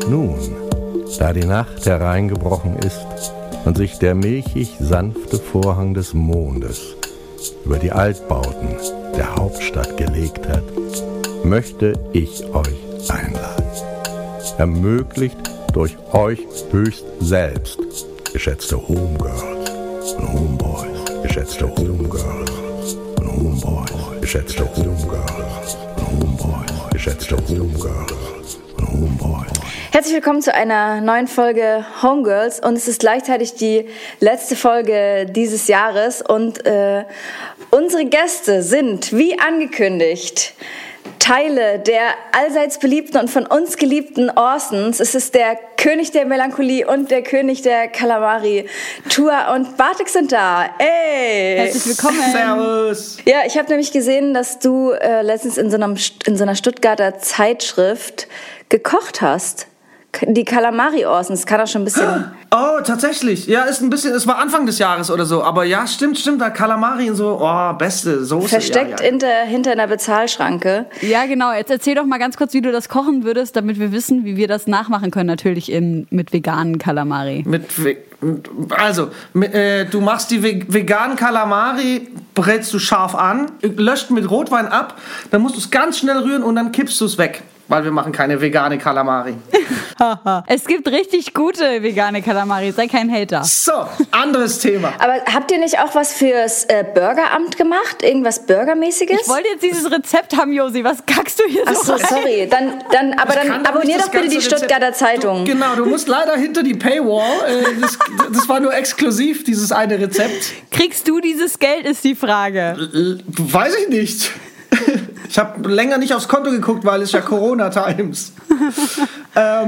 nun, da die Nacht hereingebrochen ist und sich der milchig sanfte Vorhang des Mondes über die Altbauten der Hauptstadt gelegt hat, möchte ich euch einladen. Ermöglicht durch euch höchst selbst, geschätzte Homegirls und Homeboys, geschätzte Homegirls und Homeboys, geschätzte Homegirls und Homeboys, geschätzte Homegirls und Homeboys. Herzlich willkommen zu einer neuen Folge Homegirls und es ist gleichzeitig die letzte Folge dieses Jahres und unsere Gäste sind, wie angekündigt, Teile der allseits beliebten und von uns geliebten Orsons. Es ist der König der Melancholie und der König der Kalamari. Tua und Bartek sind da. Ey! Herzlich willkommen. Servus. Ja, ich habe nämlich gesehen, dass du letztens in so einer Stuttgarter Zeitschrift gekocht hast. Die Kalamari-Orsons, kann auch schon ein bisschen... Oh, tatsächlich. Ja, ist ein bisschen, es war Anfang des Jahres oder so. Aber ja, stimmt, da Kalamari und so, oh, beste Soße. Versteckt ja. hinter einer Bezahlschranke. Ja, genau. Jetzt erzähl doch mal ganz kurz, wie du das kochen würdest, damit wir wissen, wie wir das nachmachen können, natürlich mit veganen Kalamari. Du machst die veganen Kalamari, brätst du scharf an, löscht mit Rotwein ab, dann musst du es ganz schnell rühren und dann kippst du es weg. Weil wir machen keine vegane Kalamari. Es gibt richtig gute vegane Kalamari, sei kein Hater. So, anderes Thema. Aber habt ihr nicht auch was fürs Burgeramt gemacht? Irgendwas Burgermäßiges? Ich wollte jetzt dieses Rezept haben, Josi. Was kackst du hier so? Achso, sorry. Dann abonnier doch bitte die Stuttgarter Zeitung. Du musst leider hinter die Paywall. Das war nur exklusiv, dieses eine Rezept. Kriegst du dieses Geld, ist die Frage. Weiß ich nicht. Ich habe länger nicht aufs Konto geguckt, weil es ja Corona-Times. Der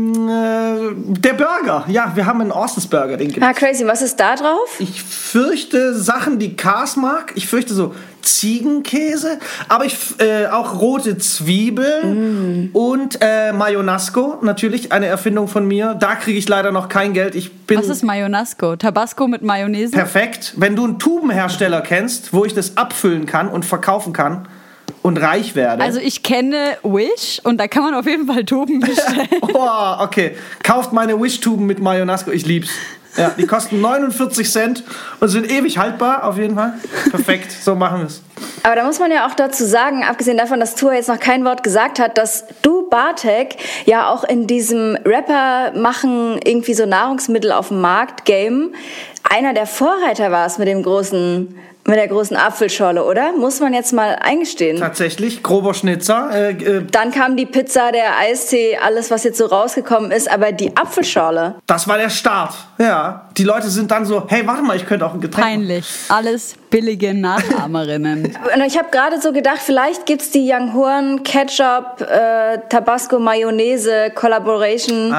Burger. Ja, wir haben einen Orsons Burger. Den gibt's. Ah, crazy. Was ist da drauf? Ich fürchte Sachen, die Kars mag. Ich fürchte so Ziegenkäse. Aber auch rote Zwiebeln und Mayonasco. Natürlich eine Erfindung von mir. Da kriege ich leider noch kein Geld. Was ist Mayonasco? Tabasco mit Mayonnaise? Perfekt. Wenn du einen Tubenhersteller kennst, wo ich das abfüllen kann und verkaufen kann, und reich werde. Also ich kenne Wish und da kann man auf jeden Fall Tuben bestellen. Oh, okay. Kauft meine Wish-Tuben mit Mayonasco, ich lieb's. Ja, die kosten 49 Cent und sind ewig haltbar, auf jeden Fall. Perfekt, so machen wir's. Aber da muss man ja auch dazu sagen, abgesehen davon, dass Tua jetzt noch kein Wort gesagt hat, dass du, Bartek, ja auch in diesem Rapper machen irgendwie so Nahrungsmittel auf dem Markt Game einer der Vorreiter warst mit der großen Apfelschorle, oder? Muss man jetzt mal eingestehen. Tatsächlich, grober Schnitzer. Dann kam die Pizza, der Eistee, alles, was jetzt so rausgekommen ist, aber die Apfelschorle. Das war der Start, ja. Die Leute sind dann so, hey, warte mal, ich könnte auch ein Getränk Peinlich. Alles billige Nachahmerinnen. Und ich habe gerade so gedacht, vielleicht gibt's die Young Horn Ketchup, Tabasco Mayonnaise Collaboration.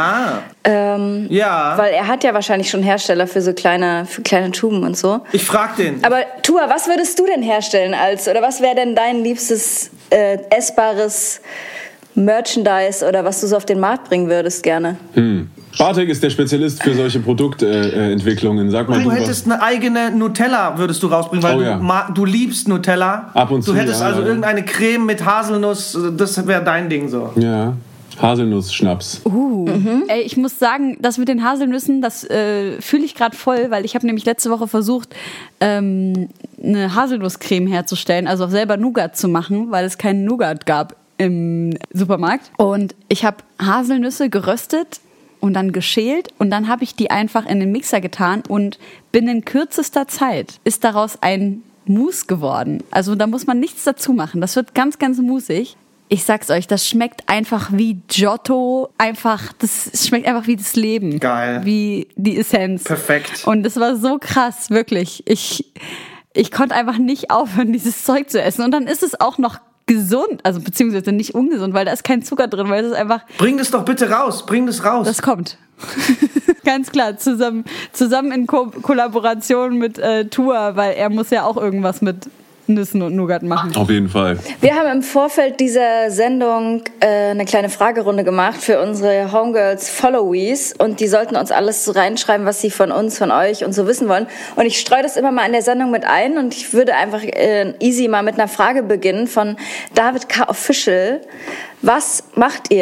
Ja. Weil er hat ja wahrscheinlich schon Hersteller für kleine Tuben und so. Ich frag den. Aber Tua, was würdest du denn herstellen oder was wäre denn dein liebstes essbares Merchandise oder was du so auf den Markt bringen würdest gerne? Bartek ist der Spezialist für solche Produktentwicklungen. Sag mal, du hättest eine eigene Nutella, würdest du rausbringen, weil du liebst Nutella. Ab und zu. Du hättest irgendeine Creme mit Haselnuss, das wäre dein Ding so. Ja. Haselnuss-Schnaps. Ey, ich muss sagen, das mit den Haselnüssen, das fühle ich gerade voll, weil ich habe nämlich letzte Woche versucht, eine Haselnusscreme herzustellen, also auch selber Nougat zu machen, weil es keinen Nougat gab im Supermarkt. Und ich habe Haselnüsse geröstet und dann geschält und dann habe ich die einfach in den Mixer getan und binnen kürzester Zeit ist daraus ein Mousse geworden. Also da muss man nichts dazu machen. Das wird ganz, ganz moosig. Ich sag's euch, das schmeckt einfach wie Giotto, das schmeckt einfach wie das Leben. Geil. Wie die Essenz. Perfekt. Und das war so krass, wirklich. Ich konnte einfach nicht aufhören, dieses Zeug zu essen. Und dann ist es auch noch gesund, also beziehungsweise nicht ungesund, weil da ist kein Zucker drin, weil es ist einfach... Bring das doch bitte raus, bring das raus. Das kommt. Ganz klar, zusammen in Kollaboration mit Tua, weil er muss ja auch irgendwas mit Nüssen und Nougat machen. Auf jeden Fall. Wir haben im Vorfeld dieser Sendung eine kleine Fragerunde gemacht für unsere Homegirls Followees und die sollten uns alles reinschreiben, was sie von uns, von euch und so wissen wollen. Und ich streue das immer mal in der Sendung mit ein und ich würde einfach easy mal mit einer Frage beginnen von David K. Official. Was macht ihr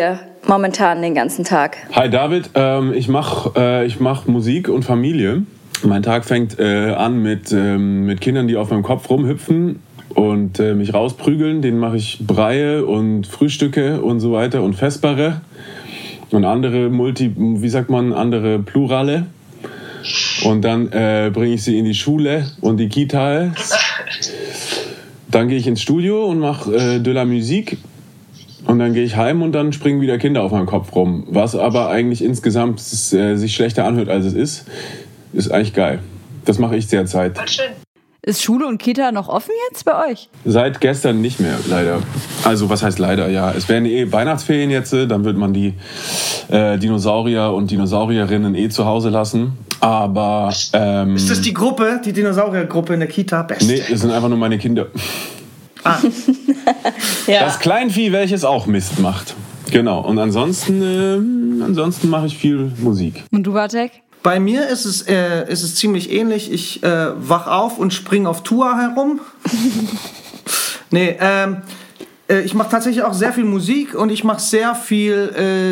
momentan den ganzen Tag? Hi David, ich mach Musik und Familie. Mein Tag fängt an mit Kindern, die auf meinem Kopf rumhüpfen und mich rausprügeln. Denen mache ich Breie und Frühstücke und so weiter und Vesperre und andere andere Plurale. Und dann bringe ich sie in die Schule und die Kita. Dann gehe ich ins Studio und mache de la Musique. Und dann gehe ich heim und dann springen wieder Kinder auf meinem Kopf rum. Was aber eigentlich insgesamt sich schlechter anhört, als es ist eigentlich geil. Das mache ich derzeit. Ist Schule und Kita noch offen jetzt bei euch? Seit gestern nicht mehr, leider. Also was heißt leider? Ja, es werden Weihnachtsferien jetzt. Dann wird man die Dinosaurier und Dinosaurierinnen zu Hause lassen. Aber ist das die Gruppe, die Dinosauriergruppe in der Kita? Best. Nee, das sind einfach nur meine Kinder. Ah. Ja. Das Kleinvieh, welches auch Mist macht. Genau. Und ansonsten mache ich viel Musik. Und du, Bartek? Bei mir ist es ziemlich ähnlich. Ich wach auf und springe auf Tour herum. Ich mache tatsächlich auch sehr viel Musik und ich mache sehr viel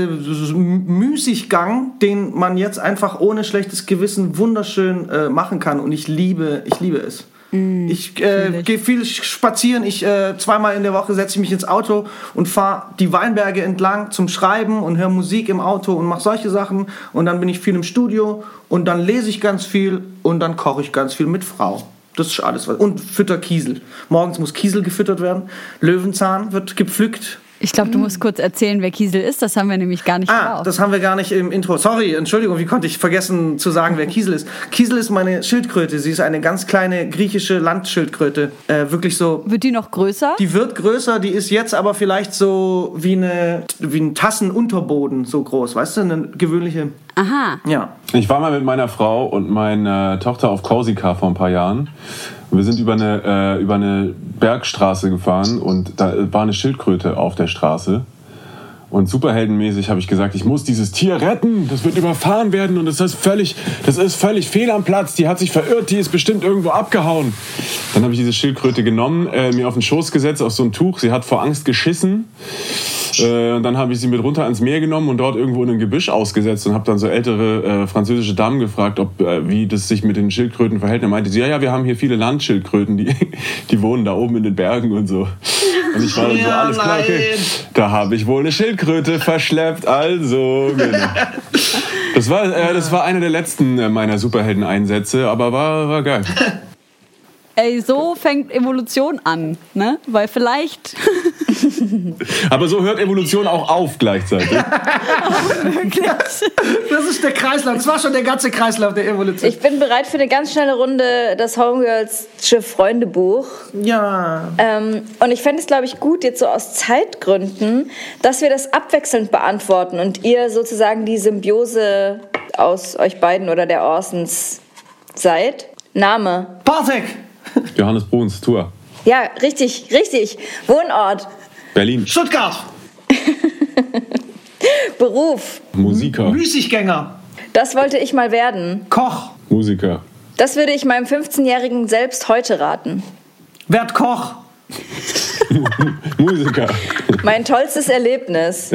Müßiggang, den man jetzt einfach ohne schlechtes Gewissen wunderschön machen kann. Und ich liebe es. Ich gehe viel spazieren. Zweimal in der Woche setze ich mich ins Auto und fahre die Weinberge entlang zum Schreiben und höre Musik im Auto und mache solche Sachen. Und dann bin ich viel im Studio und dann lese ich ganz viel und dann koche ich ganz viel mit Frau. Das ist alles. Und fütter Kiesel. Morgens muss Kiesel gefüttert werden. Löwenzahn wird gepflückt. Ich glaube, du musst kurz erzählen, wer Kiesel ist. Das haben wir nämlich gar nicht drauf. Das haben wir gar nicht im Intro. Sorry, Entschuldigung, wie konnte ich vergessen zu sagen, wer Kiesel ist? Kiesel ist meine Schildkröte. Sie ist eine ganz kleine griechische Landschildkröte. Wirklich so... Wird die noch größer? Die wird größer, die ist jetzt aber vielleicht so wie ein Tassenunterboden so groß. Weißt du, eine gewöhnliche... Aha. Ja. Ich war mal mit meiner Frau und meiner Tochter auf Korsika vor ein paar Jahren. Wir sind über eine Bergstraße gefahren und da war eine Schildkröte auf der Straße. Und superheldenmäßig habe ich gesagt, ich muss dieses Tier retten, das wird überfahren werden und das ist völlig fehl am Platz. Die hat sich verirrt, die ist bestimmt irgendwo abgehauen. Dann habe ich diese Schildkröte genommen, mir auf den Schoß gesetzt, auf so ein Tuch. Sie hat vor Angst geschissen. Und dann habe ich sie mit runter ans Meer genommen und dort irgendwo in ein Gebüsch ausgesetzt und habe dann so ältere französische Damen gefragt, wie das sich mit den Schildkröten verhält. Und meinte sie, ja, wir haben hier viele Landschildkröten, die wohnen da oben in den Bergen und so. Und ich war dann so, alles klar, okay, da habe ich wohl eine Schildkröte verschleppt, also genau. Das war einer der letzten meiner Superhelden-Einsätze, aber war geil. Ey, so fängt Evolution an, ne? Weil vielleicht... Aber so hört Evolution auch auf gleichzeitig. Wirklich? Das ist der Kreislauf. Das war schon der ganze Kreislauf der Evolution. Ich bin bereit für eine ganz schnelle Runde, das Homegirls'sche Freundebuch. Ja. Und ich fände es, glaube ich, gut, jetzt so aus Zeitgründen, dass wir das abwechselnd beantworten und ihr sozusagen die Symbiose aus euch beiden oder der Orsons seid. Name? Bartek! Johannes Bruns, Tour. Ja, richtig. Wohnort? Berlin. Stuttgart! Beruf? Musiker. Müßiggänger! Das wollte ich mal werden. Koch! Musiker. Das würde ich meinem 15-Jährigen selbst heute raten. Werd Koch! Musiker. Mein tollstes Erlebnis.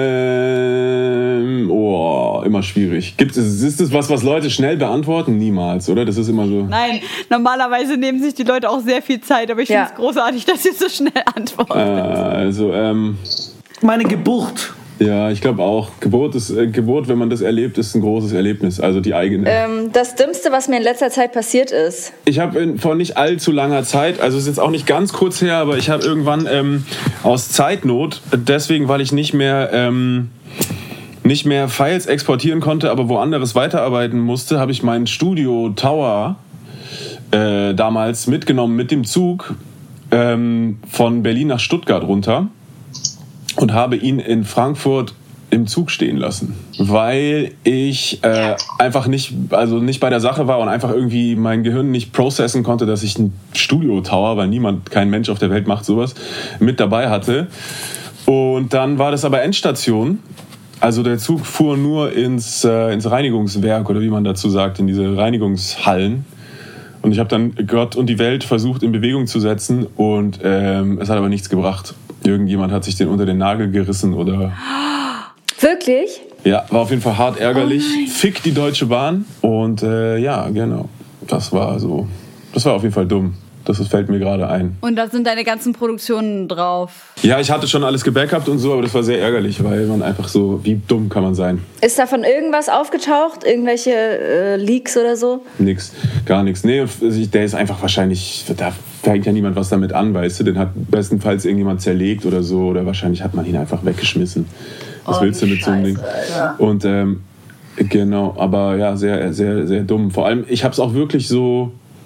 Immer schwierig. Ist das was Leute schnell beantworten? Niemals, oder? Das ist immer so... Nein, normalerweise nehmen sich die Leute auch sehr viel Zeit, aber ich finde es großartig, dass ihr so schnell antwortet. Meine Geburt. Ja, ich glaube auch. Geburt, wenn man das erlebt, ist ein großes Erlebnis. Also die eigene. Das Dümmste, was mir in letzter Zeit passiert ist. Ich habe vor nicht allzu langer Zeit, also es ist jetzt auch nicht ganz kurz her, aber ich habe irgendwann aus Zeitnot, deswegen, weil ich nicht mehr Files exportieren konnte, aber woanders weiterarbeiten musste, habe ich meinen Studio Tower damals mitgenommen mit dem Zug von Berlin nach Stuttgart runter. Und habe ihn in Frankfurt im Zug stehen lassen, weil ich einfach nicht bei der Sache war und einfach irgendwie mein Gehirn nicht processen konnte, dass ich einen Studio-Tower, weil kein Mensch auf der Welt macht sowas, mit dabei hatte. Und dann war das aber Endstation. Also der Zug fuhr nur ins Reinigungswerk oder wie man dazu sagt, in diese Reinigungshallen. Und ich habe dann Gott und die Welt versucht in Bewegung zu setzen und es hat aber nichts gebracht. Irgendjemand hat sich den unter den Nagel gerissen oder... Wirklich? Ja, war auf jeden Fall hart ärgerlich. Fick die Deutsche Bahn. Und ja, genau. Das war auf jeden Fall dumm. Das fällt mir gerade ein. Und da sind deine ganzen Produktionen drauf. Ja, ich hatte schon alles gebackupt und so, aber das war sehr ärgerlich, weil man einfach so, wie dumm kann man sein? Ist davon irgendwas aufgetaucht? Irgendwelche Leaks oder so? Nix, gar nichts. Nee, der ist einfach wahrscheinlich, da fängt ja niemand was damit an, weißt du? Den hat bestenfalls irgendjemand zerlegt oder so, oder wahrscheinlich hat man ihn einfach weggeschmissen. Was willst du mit so einem Ding? Alter. Und genau, aber ja, sehr, sehr, sehr dumm. Vor allem, ich habe es auch wirklich so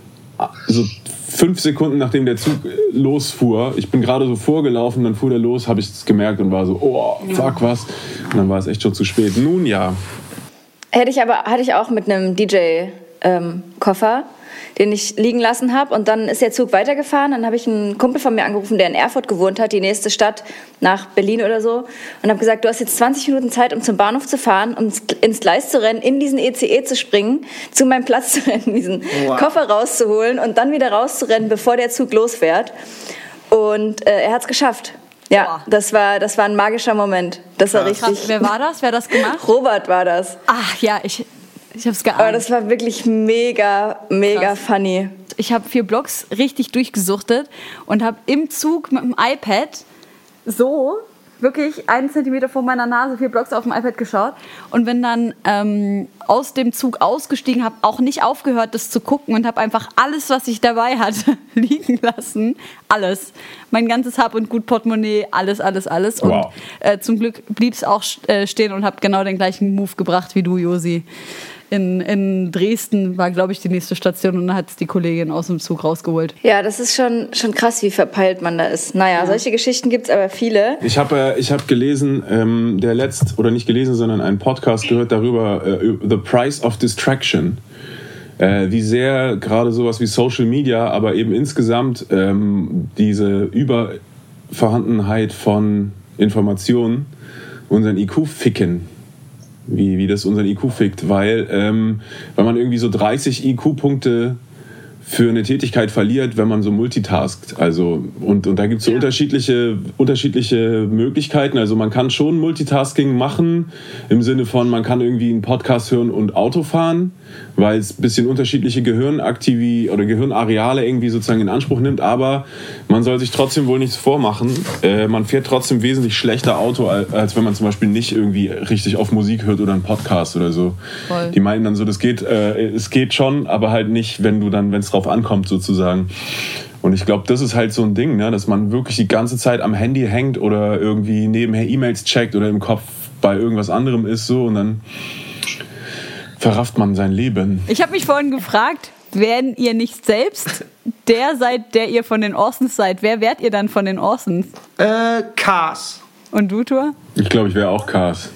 5 Sekunden nachdem der Zug losfuhr, ich bin gerade so vorgelaufen, dann fuhr der los, habe ich es gemerkt und war so, oh, fuck, was. Und dann war es echt schon zu spät. Nun ja. Hatte ich auch mit einem DJ-Koffer, den ich liegen lassen habe. Und dann ist der Zug weitergefahren. Dann habe ich einen Kumpel von mir angerufen, der in Erfurt gewohnt hat, die nächste Stadt nach Berlin oder so. Und habe gesagt, du hast jetzt 20 Minuten Zeit, um zum Bahnhof zu fahren, um ins Gleis zu rennen, in diesen ECE zu springen, zu meinem Platz zu rennen, diesen Koffer rauszuholen und dann wieder rauszurennen, bevor der Zug losfährt. Und er hat es geschafft. Ja, das war ein magischer Moment. Das war richtig. Krass. Wer war das? Wer hat das gemacht? Robert war das. Ach ja, ich hab's geahnt. Aber das war wirklich mega funny. Ich habe 4 Blogs richtig durchgesuchtet und habe im Zug mit dem iPad so wirklich 1 Zentimeter vor meiner Nase 4 Blogs auf dem iPad geschaut und bin dann aus dem Zug ausgestiegen, habe auch nicht aufgehört, das zu gucken und habe einfach alles, was ich dabei hatte, liegen lassen. Alles. Mein ganzes Hab und Gut, Portemonnaie, alles. Und wow. Zum Glück blieb es auch stehen und habe genau den gleichen Move gebracht wie du, Josi. In Dresden war, glaube ich, die nächste Station und dann hat es die Kollegin aus dem Zug rausgeholt. Ja, das ist schon krass, wie verpeilt man da ist. Naja, solche Geschichten gibt es aber viele. Ich hab gelesen, nicht gelesen, sondern einen Podcast gehört darüber, The Price of Distraction. Wie sehr gerade sowas wie Social Media, aber eben insgesamt diese Übervorhandenheit von Informationen unseren IQ ficken. Wie das unseren IQ fickt, weil man irgendwie so 30 IQ-Punkte für eine Tätigkeit verliert, wenn man so multitaskt. Also, und da gibt es so unterschiedliche Möglichkeiten. Also man kann schon Multitasking machen, im Sinne von, man kann irgendwie einen Podcast hören und Auto fahren, weil es ein bisschen unterschiedliche Gehirnareale irgendwie sozusagen in Anspruch nimmt, aber man soll sich trotzdem wohl nichts vormachen. Man fährt trotzdem wesentlich schlechter Auto, als wenn man zum Beispiel nicht irgendwie richtig auf Musik hört oder einen Podcast oder so. Voll. Die meinen dann so, es geht schon, aber halt nicht, wenn es drauf ankommt sozusagen. Und ich glaube, das ist halt so ein Ding, ne, dass man wirklich die ganze Zeit am Handy hängt oder irgendwie nebenher E-Mails checkt oder im Kopf bei irgendwas anderem ist so und dann verrafft man sein Leben. Ich habe mich vorhin gefragt, wenn ihr nicht selbst der seid, der ihr von den Orsons seid, wer wärt ihr dann von den Orsons? Cars. Und du, Thor? Ich glaube, ich wäre auch Cars.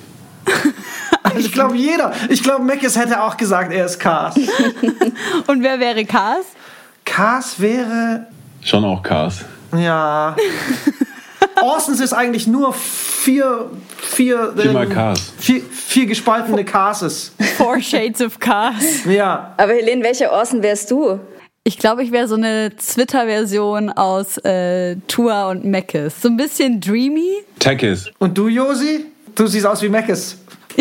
Ich glaube, Meckes hätte auch gesagt, er ist Cars. Und wer wäre Cars? Cars wäre... Schon auch Cars. Ja. Orsons ist eigentlich nur vier Cars. Vier gespaltene Carses. 4 Shades of Cars. Ja. Aber Helene, welche Orson wärst du? Ich glaube, ich wäre so eine Twitter-Version aus Tua und Meckes. So ein bisschen dreamy. Tekkes. Und du, Josi? Du siehst aus wie Meckes.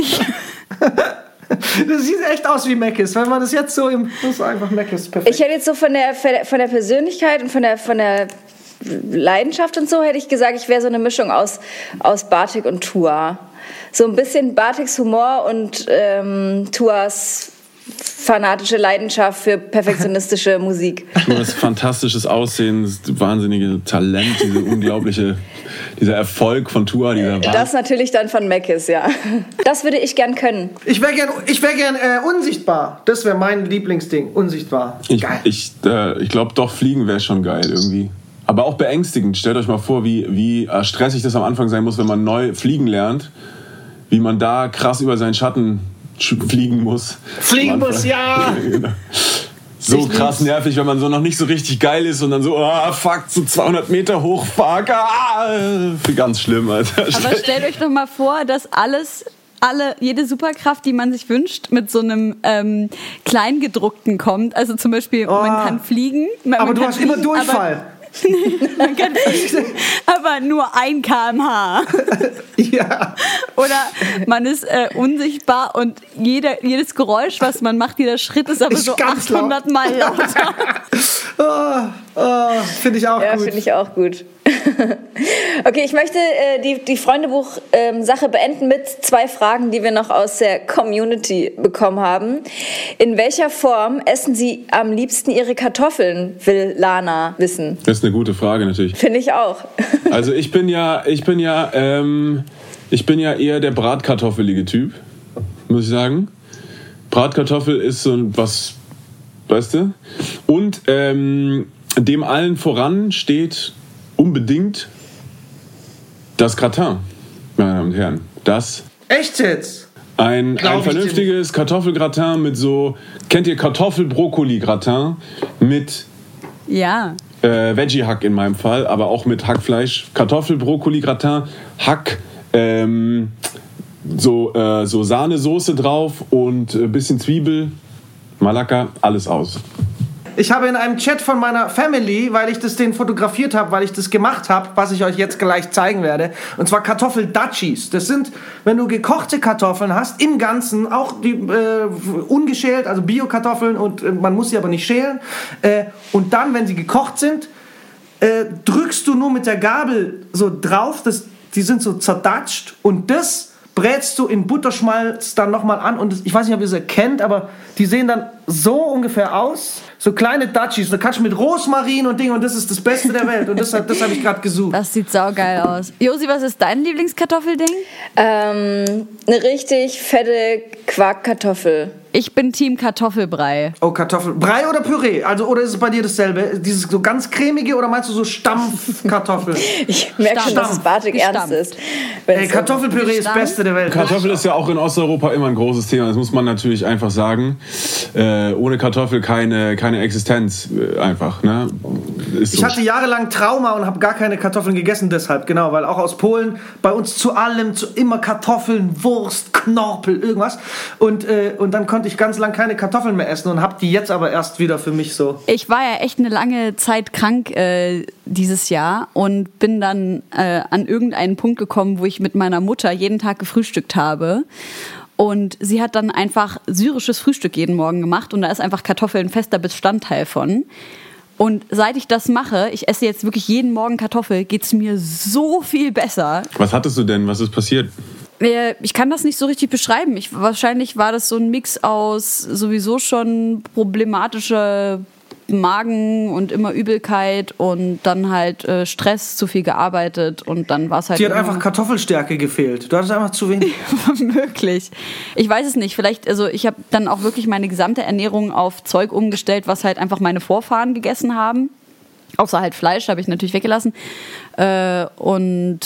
Du siehst echt aus wie Meckes. Wenn man das jetzt so das ist einfach Meckes. Perfekt. Ich hätte jetzt so von der Persönlichkeit und von der Leidenschaft und so hätte ich gesagt, ich wäre so eine Mischung aus Bartik und Tua. So ein bisschen Bartiks Humor und Tuas fanatische Leidenschaft für perfektionistische Musik. Tuas fantastisches Aussehen, das wahnsinnige Talent, dieser Erfolg von Tua. Das natürlich dann von Meckes, ja. Das würde ich gern können. Ich wäre gern unsichtbar. Das wäre mein Lieblingsding, unsichtbar. Geil. Ich glaube doch, fliegen wäre schon geil irgendwie. Aber auch beängstigend. Stellt euch mal vor, wie stressig das am Anfang sein muss, wenn man neu fliegen lernt. Wie man da krass über seinen Schatten fliegen muss. Fliegen muss, ja! So krass nervig, wenn man so noch nicht so richtig geil ist und dann so, fuck, so 200 Meter hoch, fuck, ganz schlimm, Alter. Aber stellt euch doch mal vor, dass jede Superkraft, die man sich wünscht, mit so einem Kleingedruckten kommt. Also zum Beispiel, man kann fliegen. Aber du hast immer Durchfall. Man kennt aber nur 1 km/h. Ja. Oder man ist unsichtbar und jedes Geräusch, was man macht, jeder Schritt ist aber Ist so ganz 800 Mal lauter. Finde ich auch Ja, gut. finde ich auch gut. Okay, ich möchte die Freundebuch-Sache beenden mit 2 Fragen, die wir noch aus der Community bekommen haben. In welcher Form essen Sie am liebsten Ihre Kartoffeln, will Lana wissen. Das ist eine gute Frage natürlich. Finde ich auch. Also ich bin ja eher der bratkartoffelige Typ, muss ich sagen. Bratkartoffel ist so was, weißt du? Und dem allen voran steht unbedingt das Gratin, meine Damen und Herren. Das Echt jetzt? ein Glaub ich dir vernünftiges Kartoffelgratin mit so, kennt ihr Kartoffel-Brokkoli-Gratin mit Ja. Veggie-Hack in meinem Fall, aber auch mit Hackfleisch, Kartoffel-Brokkoli-Gratin, Hack, so Sahnesoße drauf und ein bisschen Zwiebel, Malaka, alles aus. Ich habe in einem Chat von meiner Family, weil ich das denen fotografiert habe, weil ich das gemacht habe, was ich euch jetzt gleich zeigen werde, und zwar Kartoffel-Dutchies. Das sind, wenn du gekochte Kartoffeln hast, im Ganzen, auch die ungeschält, also Bio-Kartoffeln, und man muss sie aber nicht schälen. Und dann, wenn sie gekocht sind, drückst du nur mit der Gabel so drauf, die sind so zerdatscht, und das brätst du in Butterschmalz dann nochmal an, und ich weiß nicht, ob ihr sie kennt, aber die sehen dann so ungefähr aus. So kleine Dutchies, da kannst du mit Rosmarin und Ding, und das ist das Beste der Welt, und das habe ich gerade gesucht. Das sieht saugeil aus. Josi, was ist dein Lieblingskartoffelding? Eine richtig fette Quarkkartoffel. Ich bin Team Kartoffelbrei. Oh, Kartoffel. Brei oder Püree? Also, oder ist es bei dir dasselbe? Dieses so ganz cremige, oder meinst du so Stampfkartoffeln? Ich merke schon, dass es Bartik ernst ist. Ey, Kartoffelpüree ist das Beste der Welt. Kartoffel ist ja auch in Osteuropa immer ein großes Thema, das muss man natürlich einfach sagen. Ohne Kartoffel keine Existenz, einfach. Ne? Ist so. Ich hatte jahrelang Trauma und habe gar keine Kartoffeln gegessen deshalb, genau, weil auch aus Polen bei uns zu allem, immer Kartoffeln, Wurst, Knorpel, irgendwas. Und dann konnte ich ganz lang keine Kartoffeln mehr essen und habe die jetzt aber erst wieder für mich so. Ich war ja echt eine lange Zeit krank dieses Jahr und bin dann an irgendeinen Punkt gekommen, wo ich mit meiner Mutter jeden Tag gefrühstückt habe. Und sie hat dann einfach syrisches Frühstück jeden Morgen gemacht, und da ist einfach Kartoffeln ein fester Bestandteil von. Und seit ich das mache, ich esse jetzt wirklich jeden Morgen Kartoffel, geht es mir so viel besser. Was hattest du denn? Was ist passiert? Ich kann das nicht so richtig beschreiben. Wahrscheinlich war das so ein Mix aus sowieso schon problematischer Magen und immer Übelkeit und dann halt Stress, zu viel gearbeitet, und dann war es halt... Dir hat einfach Kartoffelstärke gefehlt. Du hattest einfach zu wenig. Möglich. Ich weiß es nicht. Vielleicht, also ich habe dann auch wirklich meine gesamte Ernährung auf Zeug umgestellt, was halt einfach meine Vorfahren gegessen haben. Außer halt Fleisch, habe ich natürlich weggelassen. Und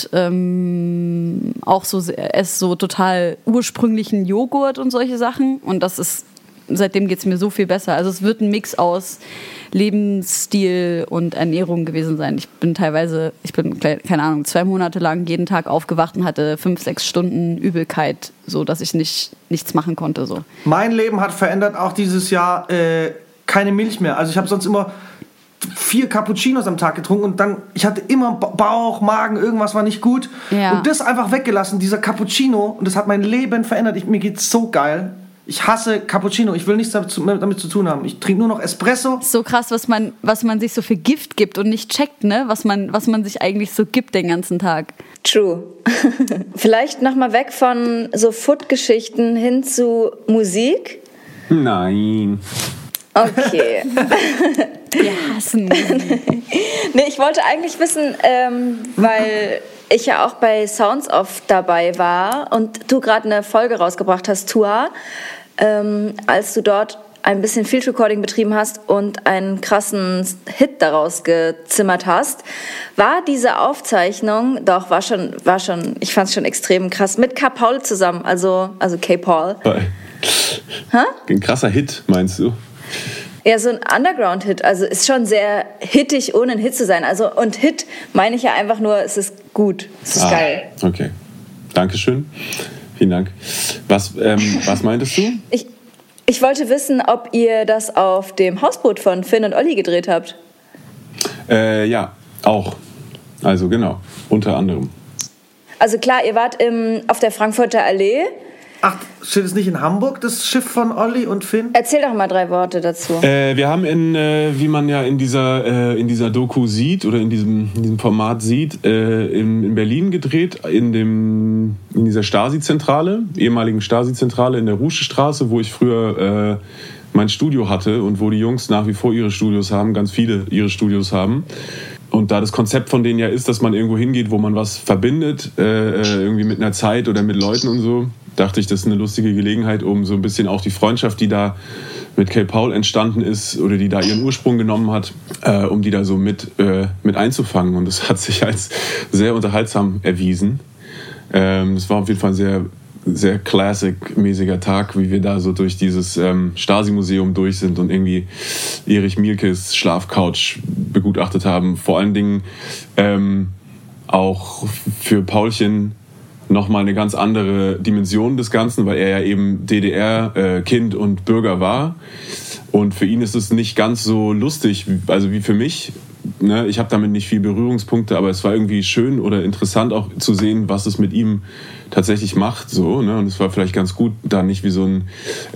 auch esse so total ursprünglichen Joghurt und solche Sachen. Und das ist, seitdem geht es mir so viel besser. Also es wird ein Mix aus Lebensstil und Ernährung gewesen sein. Ich bin, keine Ahnung, 2 Monate lang jeden Tag aufgewacht und hatte 5-6 Stunden Übelkeit, so dass ich nichts machen konnte. So. Mein Leben hat verändert auch dieses Jahr keine Milch mehr. Also ich habe sonst immer 4 Cappuccinos am Tag getrunken, und dann, ich hatte immer Bauch, Magen, irgendwas war nicht gut. Ja. Und das einfach weggelassen, dieser Cappuccino, und das hat mein Leben verändert. Mir geht's so geil. Ich hasse Cappuccino, ich will nichts damit zu tun haben. Ich trinke nur noch Espresso. So krass, was man sich so für Gift gibt und nicht checkt, ne? Was man sich eigentlich so gibt den ganzen Tag. True. Vielleicht nochmal weg von so Food-Geschichten hin zu Musik. Nein. Okay. Wir hassen Musik. Nee, ich wollte eigentlich wissen, weil ich ja auch bei Sounds Off dabei war und du gerade eine Folge rausgebracht hast, Tua, als du dort ein bisschen Field Recording betrieben hast und einen krassen Hit daraus gezimmert hast. War diese Aufzeichnung, doch, war schon, ich fand es schon extrem krass, mit K. Paul zusammen, also K. Paul. Ein krasser Hit, meinst du? Ja, so ein Underground-Hit, also ist schon sehr hittig, ohne ein Hit zu sein. Also, und Hit meine ich ja einfach nur, es ist gut, es ist geil. Okay, Dankeschön, vielen Dank. Was meintest du? Ich wollte wissen, ob ihr das auf dem Hausboot von Finn und Olli gedreht habt. Ja, Auch. Also genau, unter anderem. Also klar, ihr wart auf der Frankfurter Allee. Ach, steht es nicht in Hamburg, das Schiff von Olli und Finn? Erzähl doch mal 3 Worte dazu. Wir haben wie man ja in dieser Doku sieht oder in diesem Format sieht, in Berlin gedreht, in dieser Stasi-Zentrale, ehemaligen Stasi-Zentrale in der Ruschestraße, wo ich früher mein Studio hatte und wo die Jungs nach wie vor ihre Studios haben, ganz viele ihre Studios haben. Und da das Konzept von denen ja ist, dass man irgendwo hingeht, wo man was verbindet, irgendwie mit einer Zeit oder mit Leuten und so, dachte ich, das ist eine lustige Gelegenheit, um so ein bisschen auch die Freundschaft, die da mit Kay Paul entstanden ist oder die da ihren Ursprung genommen hat, um die da so mit einzufangen. Und das hat sich als sehr unterhaltsam erwiesen. Das war auf jeden Fall ein sehr, sehr classic-mäßiger Tag, wie wir da so durch dieses Stasi-Museum durch sind und irgendwie Erich Mielkes Schlafcouch begutachtet haben. Vor allen Dingen auch für Paulchen nochmal eine ganz andere Dimension des Ganzen, weil er ja eben DDR-Kind und Bürger war. Und für ihn ist es nicht ganz so lustig, also wie für mich. Ne? Ich habe damit nicht viel Berührungspunkte, aber es war irgendwie schön oder interessant auch zu sehen, was es mit ihm tatsächlich macht. So, ne? Und es war vielleicht ganz gut, da nicht wie so ein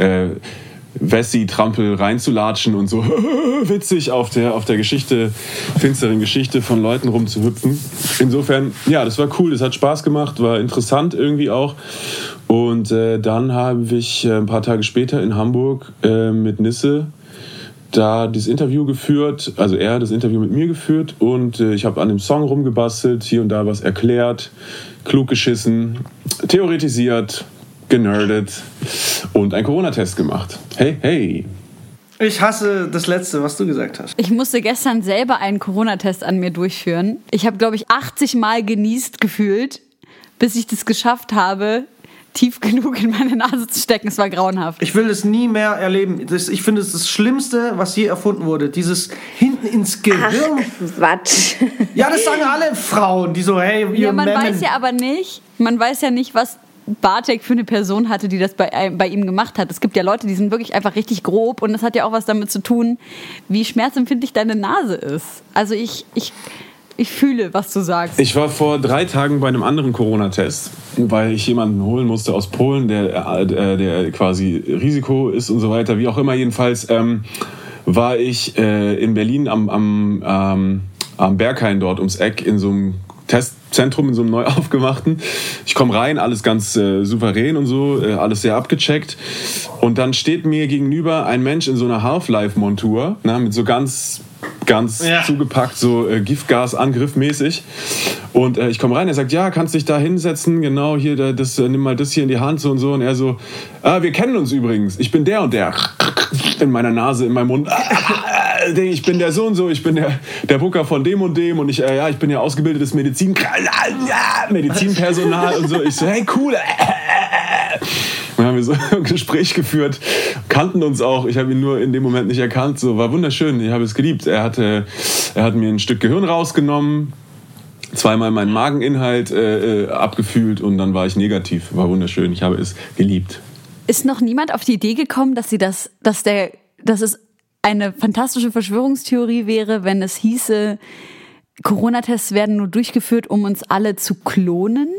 Wessi-Trampel reinzulatschen und so witzig auf der finsteren Geschichte von Leuten rumzuhüpfen. Insofern, ja, das war cool, das hat Spaß gemacht, war interessant irgendwie auch. Und dann habe ich ein paar Tage später in Hamburg mit Nisse da das Interview geführt, also er hat das Interview mit mir geführt und ich habe an dem Song rumgebastelt, hier und da was erklärt, klug geschissen, theoretisiert, generdet und einen Corona-Test gemacht. Hey. Ich hasse das Letzte, was du gesagt hast. Ich musste gestern selber einen Corona-Test an mir durchführen. Ich habe, glaube ich, 80 Mal genießt gefühlt, bis ich das geschafft habe, tief genug in meine Nase zu stecken. Es war grauenhaft. Ich will es nie mehr erleben. Ich finde, es ist das Schlimmste, was je erfunden wurde. Dieses hinten ins Gehirn. Ach, Quatsch. Ja, das sagen alle Frauen, die so, hey, ihr man Memmen. weiß ja nicht, was Bartek für eine Person hatte, die das bei ihm gemacht hat. Es gibt ja Leute, die sind wirklich einfach richtig grob und das hat ja auch was damit zu tun, wie schmerzempfindlich deine Nase ist. Also ich fühle, was du sagst. Ich war vor 3 Tagen bei einem anderen Corona-Test, weil ich jemanden holen musste aus Polen, der quasi Risiko ist und so weiter. Wie auch immer, jedenfalls war ich in Berlin am Berghain dort ums Eck in so einem Testzentrum, in so einem neu aufgemachten. Ich komme rein, alles ganz souverän und so, alles sehr abgecheckt. Und dann steht mir gegenüber ein Mensch in so einer Half-Life-Montur, mit so ganz zugepackt, so Giftgas-Angriff-mäßig. Und ich komme rein, er sagt, ja, kannst dich da hinsetzen, genau, hier, nimm mal das hier in die Hand, so und so. Und er so, wir kennen uns übrigens, ich bin der und der. In meiner Nase, in meinem Mund. Ich bin der so und so, ich bin der Booker von dem und dem und ich bin ja ausgebildetes Medizinpersonal und so. Ich so, hey, cool. Dann haben wir so ein Gespräch geführt, kannten uns auch. Ich habe ihn nur in dem Moment nicht erkannt. So, war wunderschön, ich habe es geliebt. Er hat mir ein Stück Gehirn rausgenommen, 2-mal meinen Mageninhalt abgefühlt und dann war ich negativ. War wunderschön, ich habe es geliebt. Ist noch niemand auf die Idee gekommen, dass es eine fantastische Verschwörungstheorie wäre, wenn es hieße, Corona-Tests werden nur durchgeführt, um uns alle zu klonen?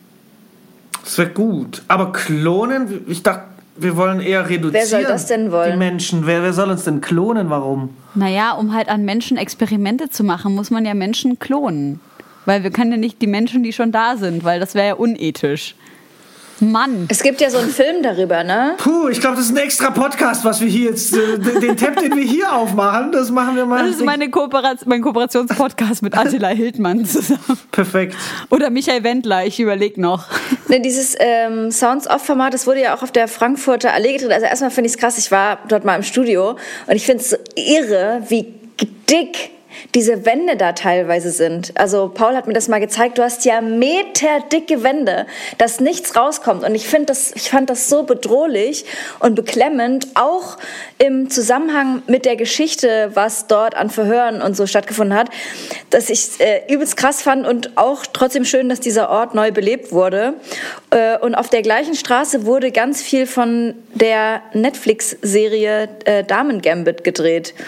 Das wäre gut. Aber klonen, ich dachte, wir wollen eher reduzieren. Wer soll das denn wollen? Die Menschen. Wer soll uns denn klonen? Warum? Naja, um halt an Menschen Experimente zu machen, muss man ja Menschen klonen. Weil wir können ja nicht die Menschen, die schon da sind, weil das wäre ja unethisch. Mann. Es gibt ja so einen Film darüber, ne? Puh, ich glaube, das ist ein extra Podcast, was wir hier jetzt, den Tab, den wir hier aufmachen, das machen wir mal. Das ist mein Kooperationspodcast mit Attila Hildmann zusammen. Perfekt. Oder Michael Wendler, ich überlege noch. Ne, dieses Sounds-Off-Format, das wurde ja auch auf der Frankfurter Allee gedreht. Also erstmal finde ich es krass, ich war dort mal im Studio und ich finde es so irre, wie dick diese Wände da teilweise sind. Also Paul hat mir das mal gezeigt, du hast ja meterdicke Wände, dass nichts rauskommt. Und ich fand das so bedrohlich und beklemmend, auch im Zusammenhang mit der Geschichte, was dort an Verhören und so stattgefunden hat, dass ich übelst krass fand und auch trotzdem schön, dass dieser Ort neu belebt wurde. Und auf der gleichen Straße wurde ganz viel von der Netflix-Serie Damen Gambit gedreht.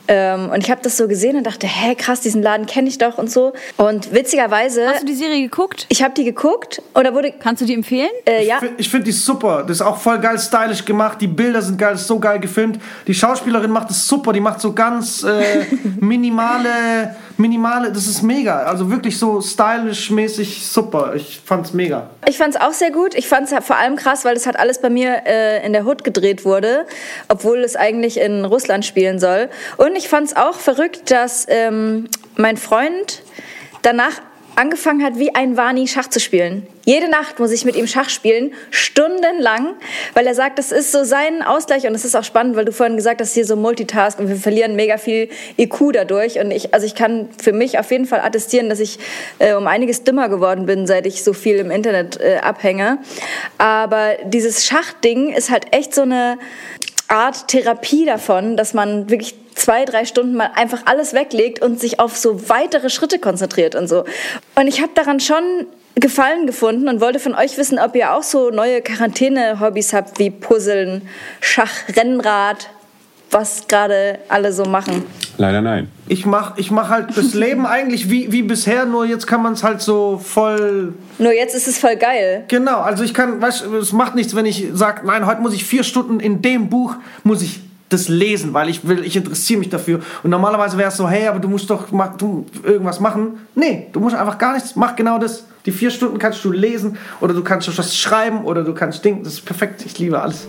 Und ich habe das so gesehen und dachte, hä, krass, diesen Laden kenne ich doch und so. Und witzigerweise... Hast du die Serie geguckt? Ich habe die geguckt. Oder wurde... Kannst du die empfehlen? Ja. Ich finde die super. Das ist auch voll geil stylisch gemacht. Die Bilder sind geil, ist so geil gefilmt. Die Schauspielerin macht es super. Die macht so ganz minimale, das ist mega. Also wirklich so stylisch mäßig super. Ich fand's mega. Ich fand's auch sehr gut. Ich fand's vor allem krass, weil das halt alles bei mir in der Hood gedreht wurde, obwohl es eigentlich in Russland spielen soll. Und ich fand's auch verrückt, dass mein Freund danach angefangen hat, wie ein Wani Schach zu spielen. Jede Nacht muss ich mit ihm Schach spielen, stundenlang, weil er sagt, das ist so sein Ausgleich und es ist auch spannend, weil du vorhin gesagt hast, hier so Multitask und wir verlieren mega viel IQ dadurch und ich kann für mich auf jeden Fall attestieren, dass ich um einiges dümmer geworden bin, seit ich so viel im Internet abhänge. Aber dieses Schachding ist halt echt so eine Art Therapie davon, dass man wirklich 2-3 Stunden mal einfach alles weglegt und sich auf so weitere Schritte konzentriert und so. Und ich habe daran schon Gefallen gefunden und wollte von euch wissen, ob ihr auch so neue Quarantäne-Hobbys habt, wie Puzzeln, Schach, Rennrad, was gerade alle so machen. Leider nein. Ich mach halt das Leben eigentlich wie bisher, nur jetzt kann man es halt so voll... Nur jetzt ist es voll geil. Genau, also ich kann, weißt du, es macht nichts, wenn ich sage, nein, heute muss ich 4 Stunden in dem Buch, muss ich das lesen, weil ich interessiere mich dafür. Und normalerweise wäre es so, hey, aber du musst doch irgendwas machen. Nee, du musst einfach gar nichts, mach genau das. Die 4 Stunden kannst du lesen oder du kannst was schreiben oder du kannst denken, das ist perfekt, ich liebe alles.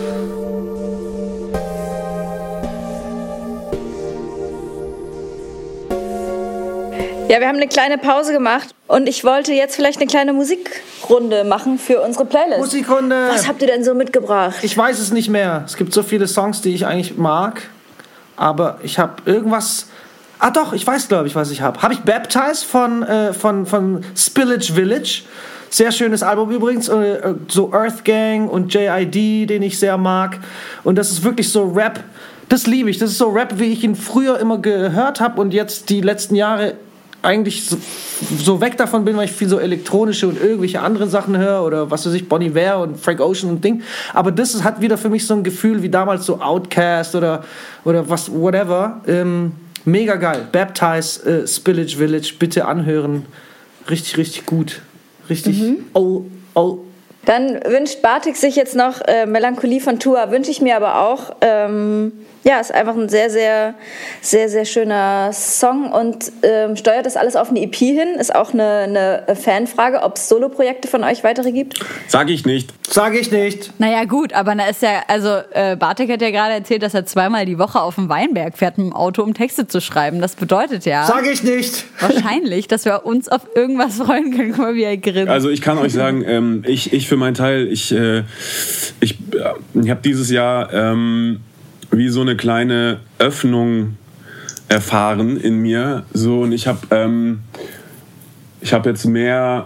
Ja, wir haben eine kleine Pause gemacht und ich wollte jetzt vielleicht eine kleine Musikrunde machen für unsere Playlist. Musikrunde! Was habt ihr denn so mitgebracht? Ich weiß es nicht mehr. Es gibt so viele Songs, die ich eigentlich mag, aber ich habe irgendwas... Ah doch, ich weiß, glaube ich, was ich habe. Habe ich Baptized von Spillage Village. Sehr schönes Album übrigens. So Earth Gang und JID, den ich sehr mag. Und das ist wirklich so Rap. Das liebe ich. Das ist so Rap, wie ich ihn früher immer gehört habe und jetzt die letzten Jahre eigentlich so weg davon bin, weil ich viel so elektronische und irgendwelche andere Sachen höre oder was weiß ich, Bon Iver und Frank Ocean und Ding. Aber das hat wieder für mich so ein Gefühl wie damals so Outkast oder was, whatever. Mega geil. Baptize, Spillage Village, bitte anhören. Richtig, richtig gut. Richtig. Oh. Dann wünscht Bartik sich jetzt noch Melancholie von Tua, wünsche ich mir aber auch. Ja, ist einfach ein sehr, sehr, sehr, sehr schöner Song und steuert das alles auf eine EP hin. Ist auch eine Fanfrage, ob es Soloprojekte von euch weitere gibt. Sag ich nicht. Naja gut, aber da ist ja, also Bartek hat ja gerade erzählt, dass er 2-mal die Woche auf den Weinberg fährt mit dem Auto, um Texte zu schreiben. Das bedeutet ja... Sag ich nicht. Wahrscheinlich, dass wir uns auf irgendwas freuen können. Guck mal, wie er grinst. Also ich kann euch sagen, ich für meinen Teil, ich habe dieses Jahr wie so eine kleine Öffnung erfahren in mir. So, und ich habe jetzt mehr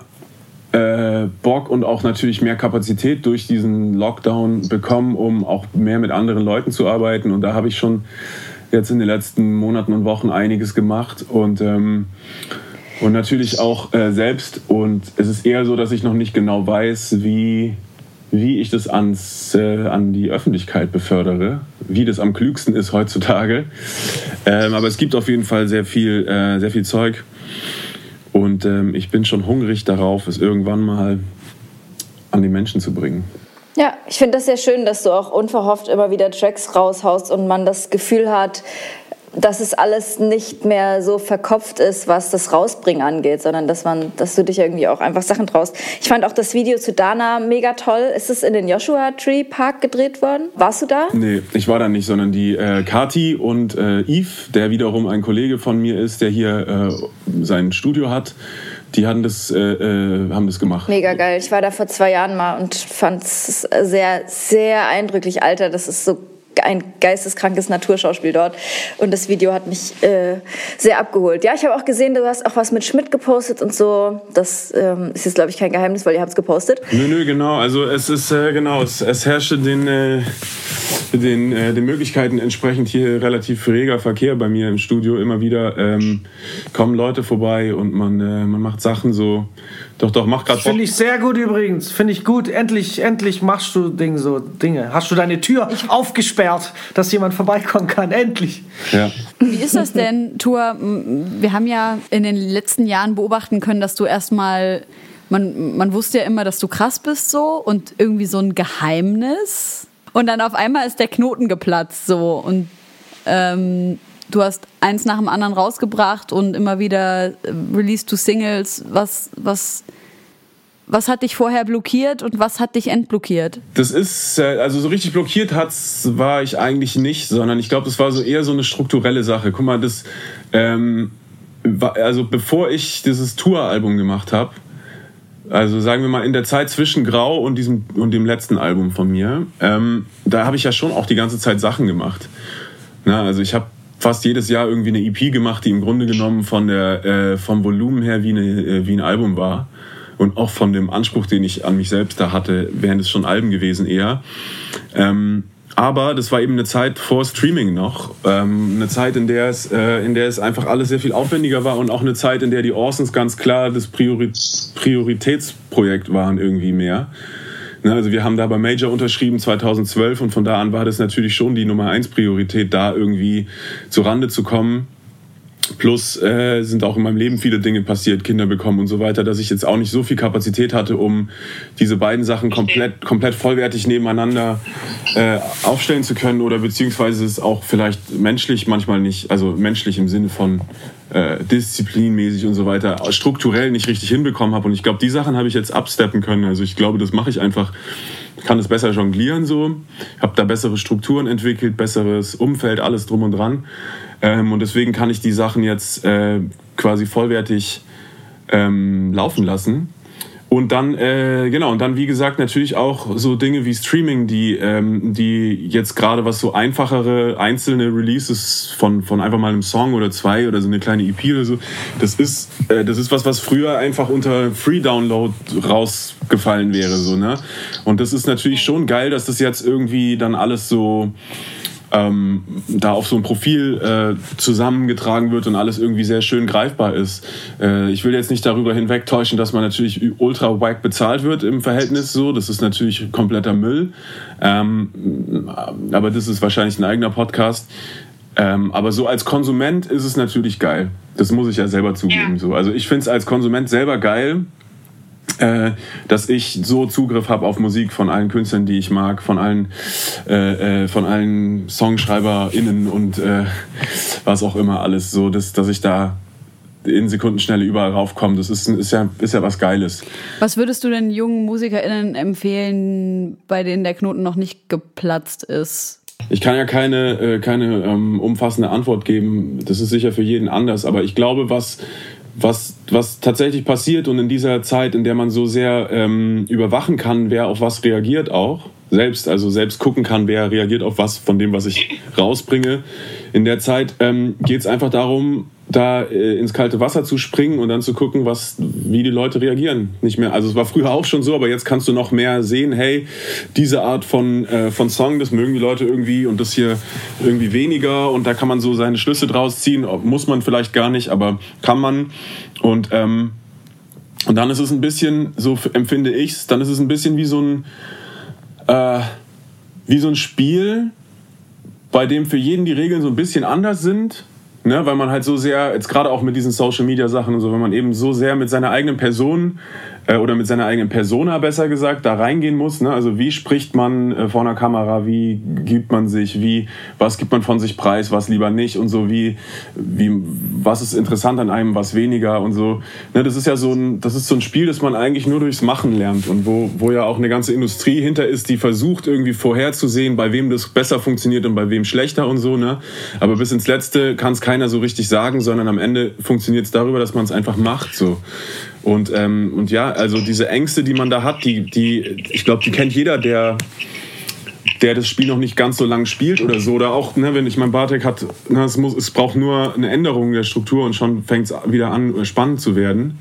Bock und auch natürlich mehr Kapazität durch diesen Lockdown bekommen, um auch mehr mit anderen Leuten zu arbeiten. Und da habe ich schon jetzt in den letzten Monaten und Wochen einiges gemacht und natürlich auch selbst. Und es ist eher so, dass ich noch nicht genau weiß, wie ich das an die Öffentlichkeit befördere, wie das am klügsten ist heutzutage. Aber es gibt auf jeden Fall sehr viel Zeug. Und ich bin schon hungrig darauf, es irgendwann mal an die Menschen zu bringen. Ja, ich finde das sehr schön, dass du auch unverhofft immer wieder Tracks raushaust und man das Gefühl hat, dass es alles nicht mehr so verkopft ist, was das Rausbringen angeht, sondern dass du dich irgendwie auch einfach Sachen traust. Ich fand auch das Video zu Dana mega toll. Ist es in den Joshua Tree Park gedreht worden? Warst du da? Nee, ich war da nicht, sondern die Kati und Yves, der wiederum ein Kollege von mir ist, der hier sein Studio hat, die haben das gemacht. Mega geil. Ich war da vor 2 Jahren mal und fand es sehr, sehr eindrücklich. Alter, das ist so ein geisteskrankes Naturschauspiel dort. Und das Video hat mich sehr abgeholt. Ja, ich habe auch gesehen, du hast auch was mit Schmidt gepostet und so. Das ist jetzt, glaube ich, kein Geheimnis, weil ihr habt es gepostet. Nö, genau. Also es ist, es herrschte den Möglichkeiten entsprechend hier relativ reger Verkehr bei mir im Studio. Immer wieder kommen Leute vorbei und man macht Sachen so. Doch, mach grad Bock. Finde ich sehr gut übrigens. Finde ich gut. Endlich machst du Dinge. Hast du deine Tür aufgesperrt, dass jemand vorbeikommen kann. Endlich. Ja. Wie ist das denn, Tour? Wir haben ja in den letzten Jahren beobachten können, dass du erstmal, man wusste ja immer, dass du krass bist so und irgendwie so ein Geheimnis. Und dann auf einmal ist der Knoten geplatzt so und du hast eins nach dem anderen rausgebracht und immer wieder released du Singles. Was hat dich vorher blockiert und was hat dich entblockiert? Das ist, also so richtig blockiert war ich eigentlich nicht, sondern ich glaube, das war so eher so eine strukturelle Sache. Guck mal, also bevor ich dieses Tour-Album gemacht habe, also sagen wir mal in der Zeit zwischen Grau und dem letzten Album von mir, da habe ich ja schon auch die ganze Zeit Sachen gemacht. Na, also ich habe fast jedes Jahr irgendwie eine EP gemacht, die im Grunde genommen vom Volumen her wie ein Album war. Und auch von dem Anspruch, den ich an mich selbst da hatte, wären es schon Alben gewesen eher. Aber das war eben eine Zeit vor Streaming noch. Eine Zeit, in der es einfach alles sehr viel aufwendiger war und auch eine Zeit, in der die Orsons ganz klar das Prioritätsprojekt waren irgendwie mehr. Also wir haben da bei Major unterschrieben 2012 und von da an war das natürlich schon die Nummer 1 Priorität, da irgendwie zurande zu kommen. Plus sind auch in meinem Leben viele Dinge passiert, Kinder bekommen und so weiter, dass ich jetzt auch nicht so viel Kapazität hatte, um diese beiden Sachen komplett vollwertig nebeneinander aufstellen zu können oder beziehungsweise es auch vielleicht menschlich manchmal nicht, also menschlich im Sinne von disziplinmäßig und so weiter, strukturell nicht richtig hinbekommen habe. Und ich glaube, die Sachen habe ich jetzt absteppen können. Also ich glaube, das mache ich einfach. Ich kann es besser jonglieren so, habe da bessere Strukturen entwickelt, besseres Umfeld, alles drum und dran. Und deswegen kann ich die Sachen jetzt quasi vollwertig laufen lassen. Und dann, wie gesagt, natürlich auch so Dinge wie Streaming, die jetzt gerade was so einfachere einzelne Releases von einfach mal einem Song oder 2 oder so eine kleine EP oder so, das ist was früher einfach unter Free Download rausgefallen wäre, so, ne? Und das ist natürlich schon geil, dass das jetzt irgendwie dann alles so da auf so ein Profil zusammengetragen wird und alles irgendwie sehr schön greifbar ist. Ich will jetzt nicht darüber hinwegtäuschen, dass man natürlich ultra wack bezahlt wird im Verhältnis so. Das ist natürlich kompletter Müll. Aber das ist wahrscheinlich ein eigener Podcast. Aber so als Konsument ist es natürlich geil. Das muss ich ja selber zugeben. Ja. So. Also ich finde es als Konsument selber geil, dass ich so Zugriff habe auf Musik von allen Künstlern, die ich mag, von allen SongschreiberInnen und was auch immer alles, so dass ich da in Sekundenschnelle überall raufkomme. Das ist ja was Geiles. Was würdest du denn jungen MusikerInnen empfehlen, bei denen der Knoten noch nicht geplatzt ist? Ich kann ja keine umfassende Antwort geben. Das ist sicher für jeden anders, aber ich glaube, was tatsächlich passiert und in dieser Zeit, in der man so sehr überwachen kann, wer auf was reagiert auch, selbst gucken kann, wer reagiert auf was von dem, was ich rausbringe. In der Zeit geht es einfach darum, da ins kalte Wasser zu springen und dann zu gucken, wie die Leute reagieren. Nicht mehr. Also es war früher auch schon so, aber jetzt kannst du noch mehr sehen, hey, diese Art von Song, das mögen die Leute irgendwie und das hier irgendwie weniger und da kann man so seine Schlüsse draus ziehen. Muss man vielleicht gar nicht, aber kann man. Und dann ist es ein bisschen, so empfinde ich's, dann ist es ein bisschen wie so ein Spiel, bei dem für jeden die Regeln so ein bisschen anders sind. Ne, weil man halt so sehr, jetzt gerade auch mit diesen Social-Media-Sachen und so, wenn man eben so sehr mit seiner eigenen Person oder mit seiner eigenen Persona, besser gesagt, da reingehen muss. Ne? Also wie spricht man vor einer Kamera, wie gibt man sich, was gibt man von sich preis, was lieber nicht und so, was ist interessant an einem, was weniger und so. Ne, das ist so ein Spiel, das man eigentlich nur durchs Machen lernt und wo ja auch eine ganze Industrie hinter ist, die versucht irgendwie vorherzusehen, bei wem das besser funktioniert und bei wem schlechter und so. Ne? Aber bis ins Letzte kann es keiner so richtig sagen, sondern am Ende funktioniert es darüber, dass man es einfach macht. So. Und ja, also diese Ängste, die man da hat, ich glaube, die kennt jeder, der das Spiel noch nicht ganz so lang spielt oder so. Oder auch, ne, wenn ich mein Bartek hat, es braucht nur eine Änderung der Struktur und schon fängt es wieder an, spannend zu werden.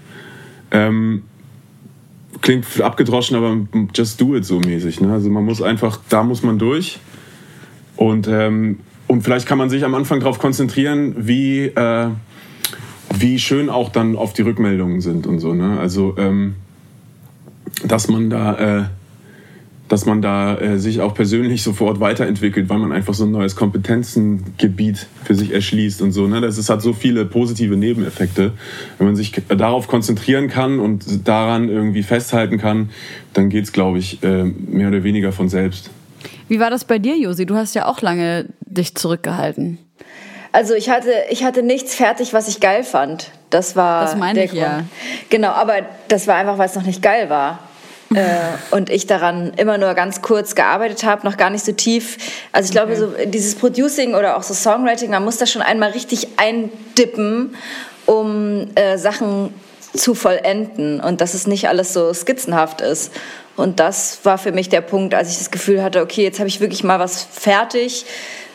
Klingt abgedroschen, aber just do it so mäßig. Ne? Also da muss man durch. Und vielleicht kann man sich am Anfang darauf konzentrieren, wie schön auch dann oft die Rückmeldungen sind und so. Ne? Also, dass man da sich auch persönlich sofort weiterentwickelt, weil man einfach so ein neues Kompetenzengebiet für sich erschließt und so. Ne? Das hat so viele positive Nebeneffekte. Wenn man sich darauf konzentrieren kann und daran irgendwie festhalten kann, dann geht's, glaube ich, mehr oder weniger von selbst. Wie war das bei dir, Josi? Du hast ja auch lange dich zurückgehalten. Also ich hatte nichts fertig, was ich geil fand. Das meine ich, ja. Genau, aber das war einfach, weil es noch nicht geil war. Und ich daran immer nur ganz kurz gearbeitet habe, noch gar nicht so tief. Also ich glaube, so dieses Producing oder auch so Songwriting, man muss da schon einmal richtig eindippen, um Sachen zu vollenden und dass es nicht alles so skizzenhaft ist. Und das war für mich der Punkt, als ich das Gefühl hatte, okay, jetzt habe ich wirklich mal was fertig,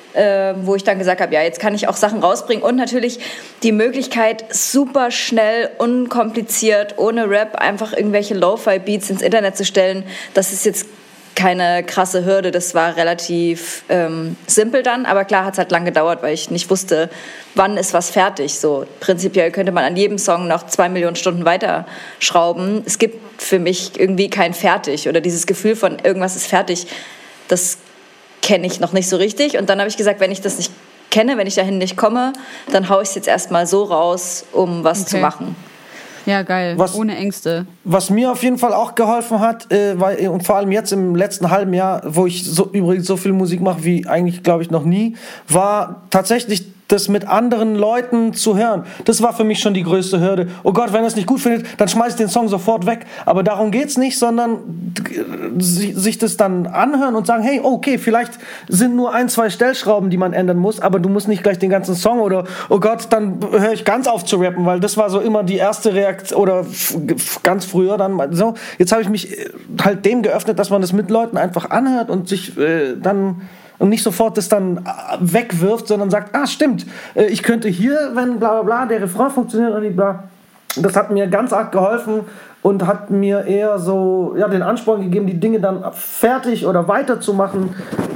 wo ich dann gesagt habe, ja, jetzt kann ich auch Sachen rausbringen und natürlich die Möglichkeit, super schnell, unkompliziert, ohne Rap einfach irgendwelche Lo-Fi-Beats ins Internet zu stellen. Das ist jetzt keine krasse Hürde, das war relativ simpel dann, aber klar hat es halt lang gedauert, weil ich nicht wusste, wann ist was fertig. So prinzipiell könnte man an jedem Song noch 2 Millionen Stunden weiterschrauben. Es gibt für mich irgendwie kein Fertig oder dieses Gefühl von irgendwas ist fertig, das kenne ich noch nicht so richtig. Und dann habe ich gesagt, wenn ich das nicht kenne, wenn ich dahin nicht komme, dann haue ich es jetzt erstmal so raus, um was zu machen. Ja, geil. Ohne Ängste. Was mir auf jeden Fall auch geholfen hat, und vor allem jetzt im letzten halben Jahr, wo ich übrigens so viel Musik mache wie eigentlich, glaube ich, noch nie, war tatsächlich das mit anderen Leuten zu hören. Das war für mich schon die größte Hürde. Oh Gott, wenn er es nicht gut findet, dann schmeiß ich den Song sofort weg. Aber darum geht's nicht, sondern sich das dann anhören und sagen, hey, okay, vielleicht sind nur 1, 2 Stellschrauben, die man ändern muss, aber du musst nicht gleich den ganzen Song oder, oh Gott, dann höre ich ganz auf zu rappen, weil das war so immer die erste Reaktion oder ganz früher dann so. Jetzt habe ich mich halt dem geöffnet, dass man das mit Leuten einfach anhört und sich dann und nicht sofort das dann wegwirft, sondern sagt, stimmt, ich könnte hier, wenn bla bla bla, der Refrain funktioniert und bla. Das hat mir ganz arg geholfen und hat mir eher so den Ansporn gegeben, die Dinge dann fertig oder weiterzumachen.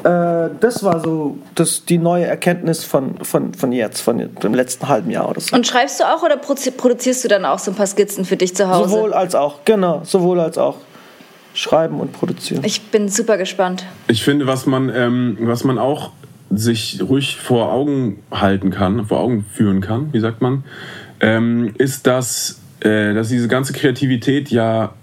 Das war so die neue Erkenntnis von dem letzten halben Jahr oder so. Und schreibst du auch oder produzierst du dann auch so ein paar Skizzen für dich zu Hause? Sowohl als auch, genau, sowohl als auch. Schreiben und produzieren. Ich bin super gespannt. Ich finde, was man auch sich ruhig vor Augen führen kann, wie sagt man, ist, dass diese ganze Kreativität ja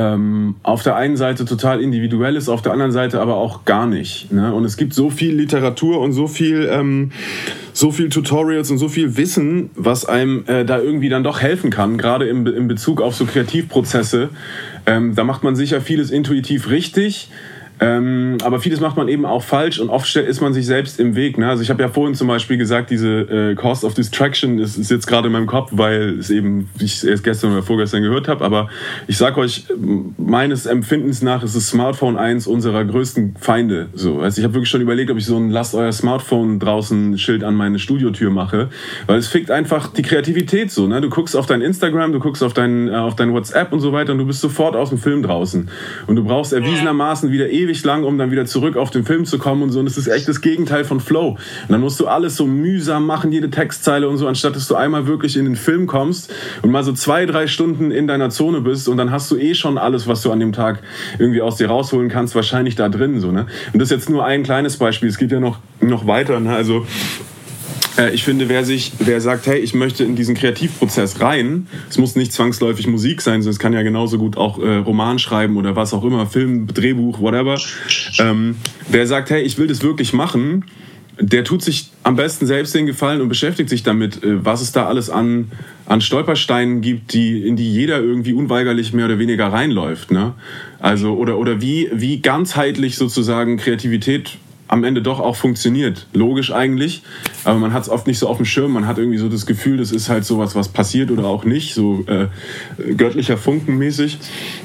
auf der einen Seite total individuell ist, auf der anderen Seite aber auch gar nicht. Ne? Und es gibt so viel Literatur und so viel Tutorials und so viel Wissen, was einem da irgendwie dann doch helfen kann, gerade in Bezug auf so Kreativprozesse. Da macht man sicher vieles intuitiv richtig, aber vieles macht man eben auch falsch und oft ist man sich selbst im Weg. Ne? Also ich habe ja vorhin zum Beispiel gesagt, diese Cost of Distraction ist jetzt gerade in meinem Kopf, weil es eben, wie ich es erst gestern oder vorgestern gehört habe, aber ich sag euch, meines Empfindens nach ist das Smartphone eins unserer größten Feinde. So. Also ich habe wirklich schon überlegt, ob ich so ein Lasst euer Smartphone draußen Schild an meine Studiotür mache, weil es fickt einfach die Kreativität so. Ne? Du guckst auf dein Instagram, du guckst auf dein WhatsApp und so weiter und du bist sofort aus dem Film draußen. Und du brauchst erwiesenermaßen wieder ewig lang, um dann wieder zurück auf den Film zu kommen und so. Und es ist echt das Gegenteil von Flow. Und dann musst du alles so mühsam machen, jede Textzeile und so, anstatt dass du einmal wirklich in den Film kommst und mal so 2-3 Stunden in deiner Zone bist und dann hast du schon alles, was du an dem Tag irgendwie aus dir rausholen kannst, wahrscheinlich da drin. So, ne? Und das ist jetzt nur ein kleines Beispiel. Es geht ja noch weiter. Ne? Also ich finde, wer sagt, hey, ich möchte in diesen Kreativprozess rein, es muss nicht zwangsläufig Musik sein, sondern es kann ja genauso gut auch Roman schreiben oder was auch immer, Film, Drehbuch, whatever. Wer sagt, hey, ich will das wirklich machen, der tut sich am besten selbst den Gefallen und beschäftigt sich damit, was es da alles an Stolpersteinen gibt, in die jeder irgendwie unweigerlich mehr oder weniger reinläuft. Ne? Also, oder wie ganzheitlich sozusagen Kreativität am Ende doch auch funktioniert. Logisch eigentlich, aber man hat es oft nicht so auf dem Schirm. Man hat irgendwie so das Gefühl, das ist halt sowas, was passiert oder auch nicht, so göttlicher Funken mäßig.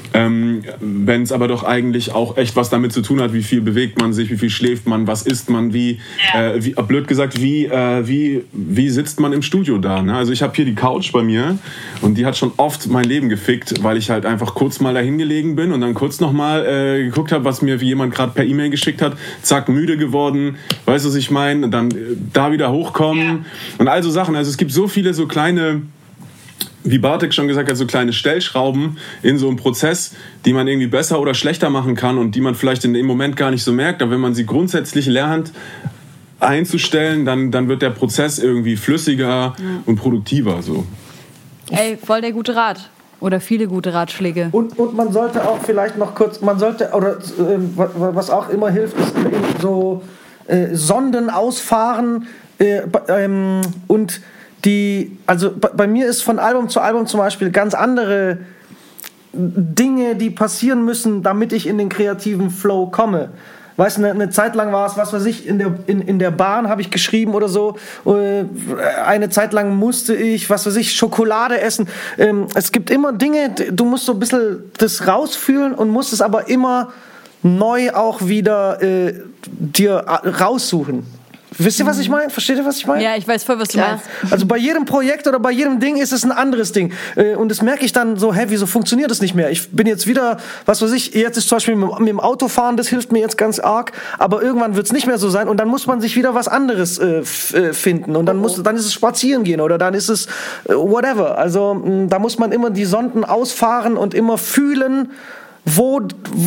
Wenn es aber doch eigentlich auch echt was damit zu tun hat, wie viel bewegt man sich, wie viel schläft man, was isst man, wie blöd gesagt, wie sitzt man im Studio da. Ne? Also ich habe hier die Couch bei mir und die hat schon oft mein Leben gefickt, weil ich halt einfach kurz mal dahin gelegen bin und dann kurz nochmal geguckt habe, was mir jemand gerade per E-Mail geschickt hat, zack, müde müde geworden, weißt du, was ich meine? Und dann da wieder hochkommen und all so Sachen. Also es gibt so viele so kleine, wie Bartek schon gesagt hat, so kleine Stellschrauben in so einem Prozess, die man irgendwie besser oder schlechter machen kann und die man vielleicht in dem Moment gar nicht so merkt. Aber wenn man sie grundsätzlich lernt einzustellen, dann wird der Prozess irgendwie flüssiger und produktiver. So. Ey, voll der gute Rat. Oder viele gute Ratschläge. Und man sollte auch vielleicht noch kurz, was auch immer hilft, ist so Sonden ausfahren und bei mir ist von Album zu Album zum Beispiel ganz andere Dinge, die passieren müssen, damit ich in den kreativen Flow komme. Weißt du, eine Zeit lang war es, was weiß ich, in der Bahn habe ich geschrieben oder so. Eine Zeit lang musste ich, was weiß ich, Schokolade essen. Es gibt immer Dinge, du musst so ein bisschen das rausfühlen und musst es aber immer neu auch wieder dir raussuchen. Wisst ihr, was ich meine? Versteht ihr, was ich meine? Ja, ich weiß voll, was du meinst. Also bei jedem Projekt oder bei jedem Ding ist es ein anderes Ding. Und das merke ich dann so, wieso funktioniert das nicht mehr? Ich bin jetzt wieder, was weiß ich, jetzt ist zum Beispiel mit dem Autofahren, das hilft mir jetzt ganz arg, aber irgendwann wird es nicht mehr so sein und dann muss man sich wieder was anderes finden und dann ist es spazieren gehen oder dann ist es whatever. Also da muss man immer die Sonden ausfahren und immer fühlen, wo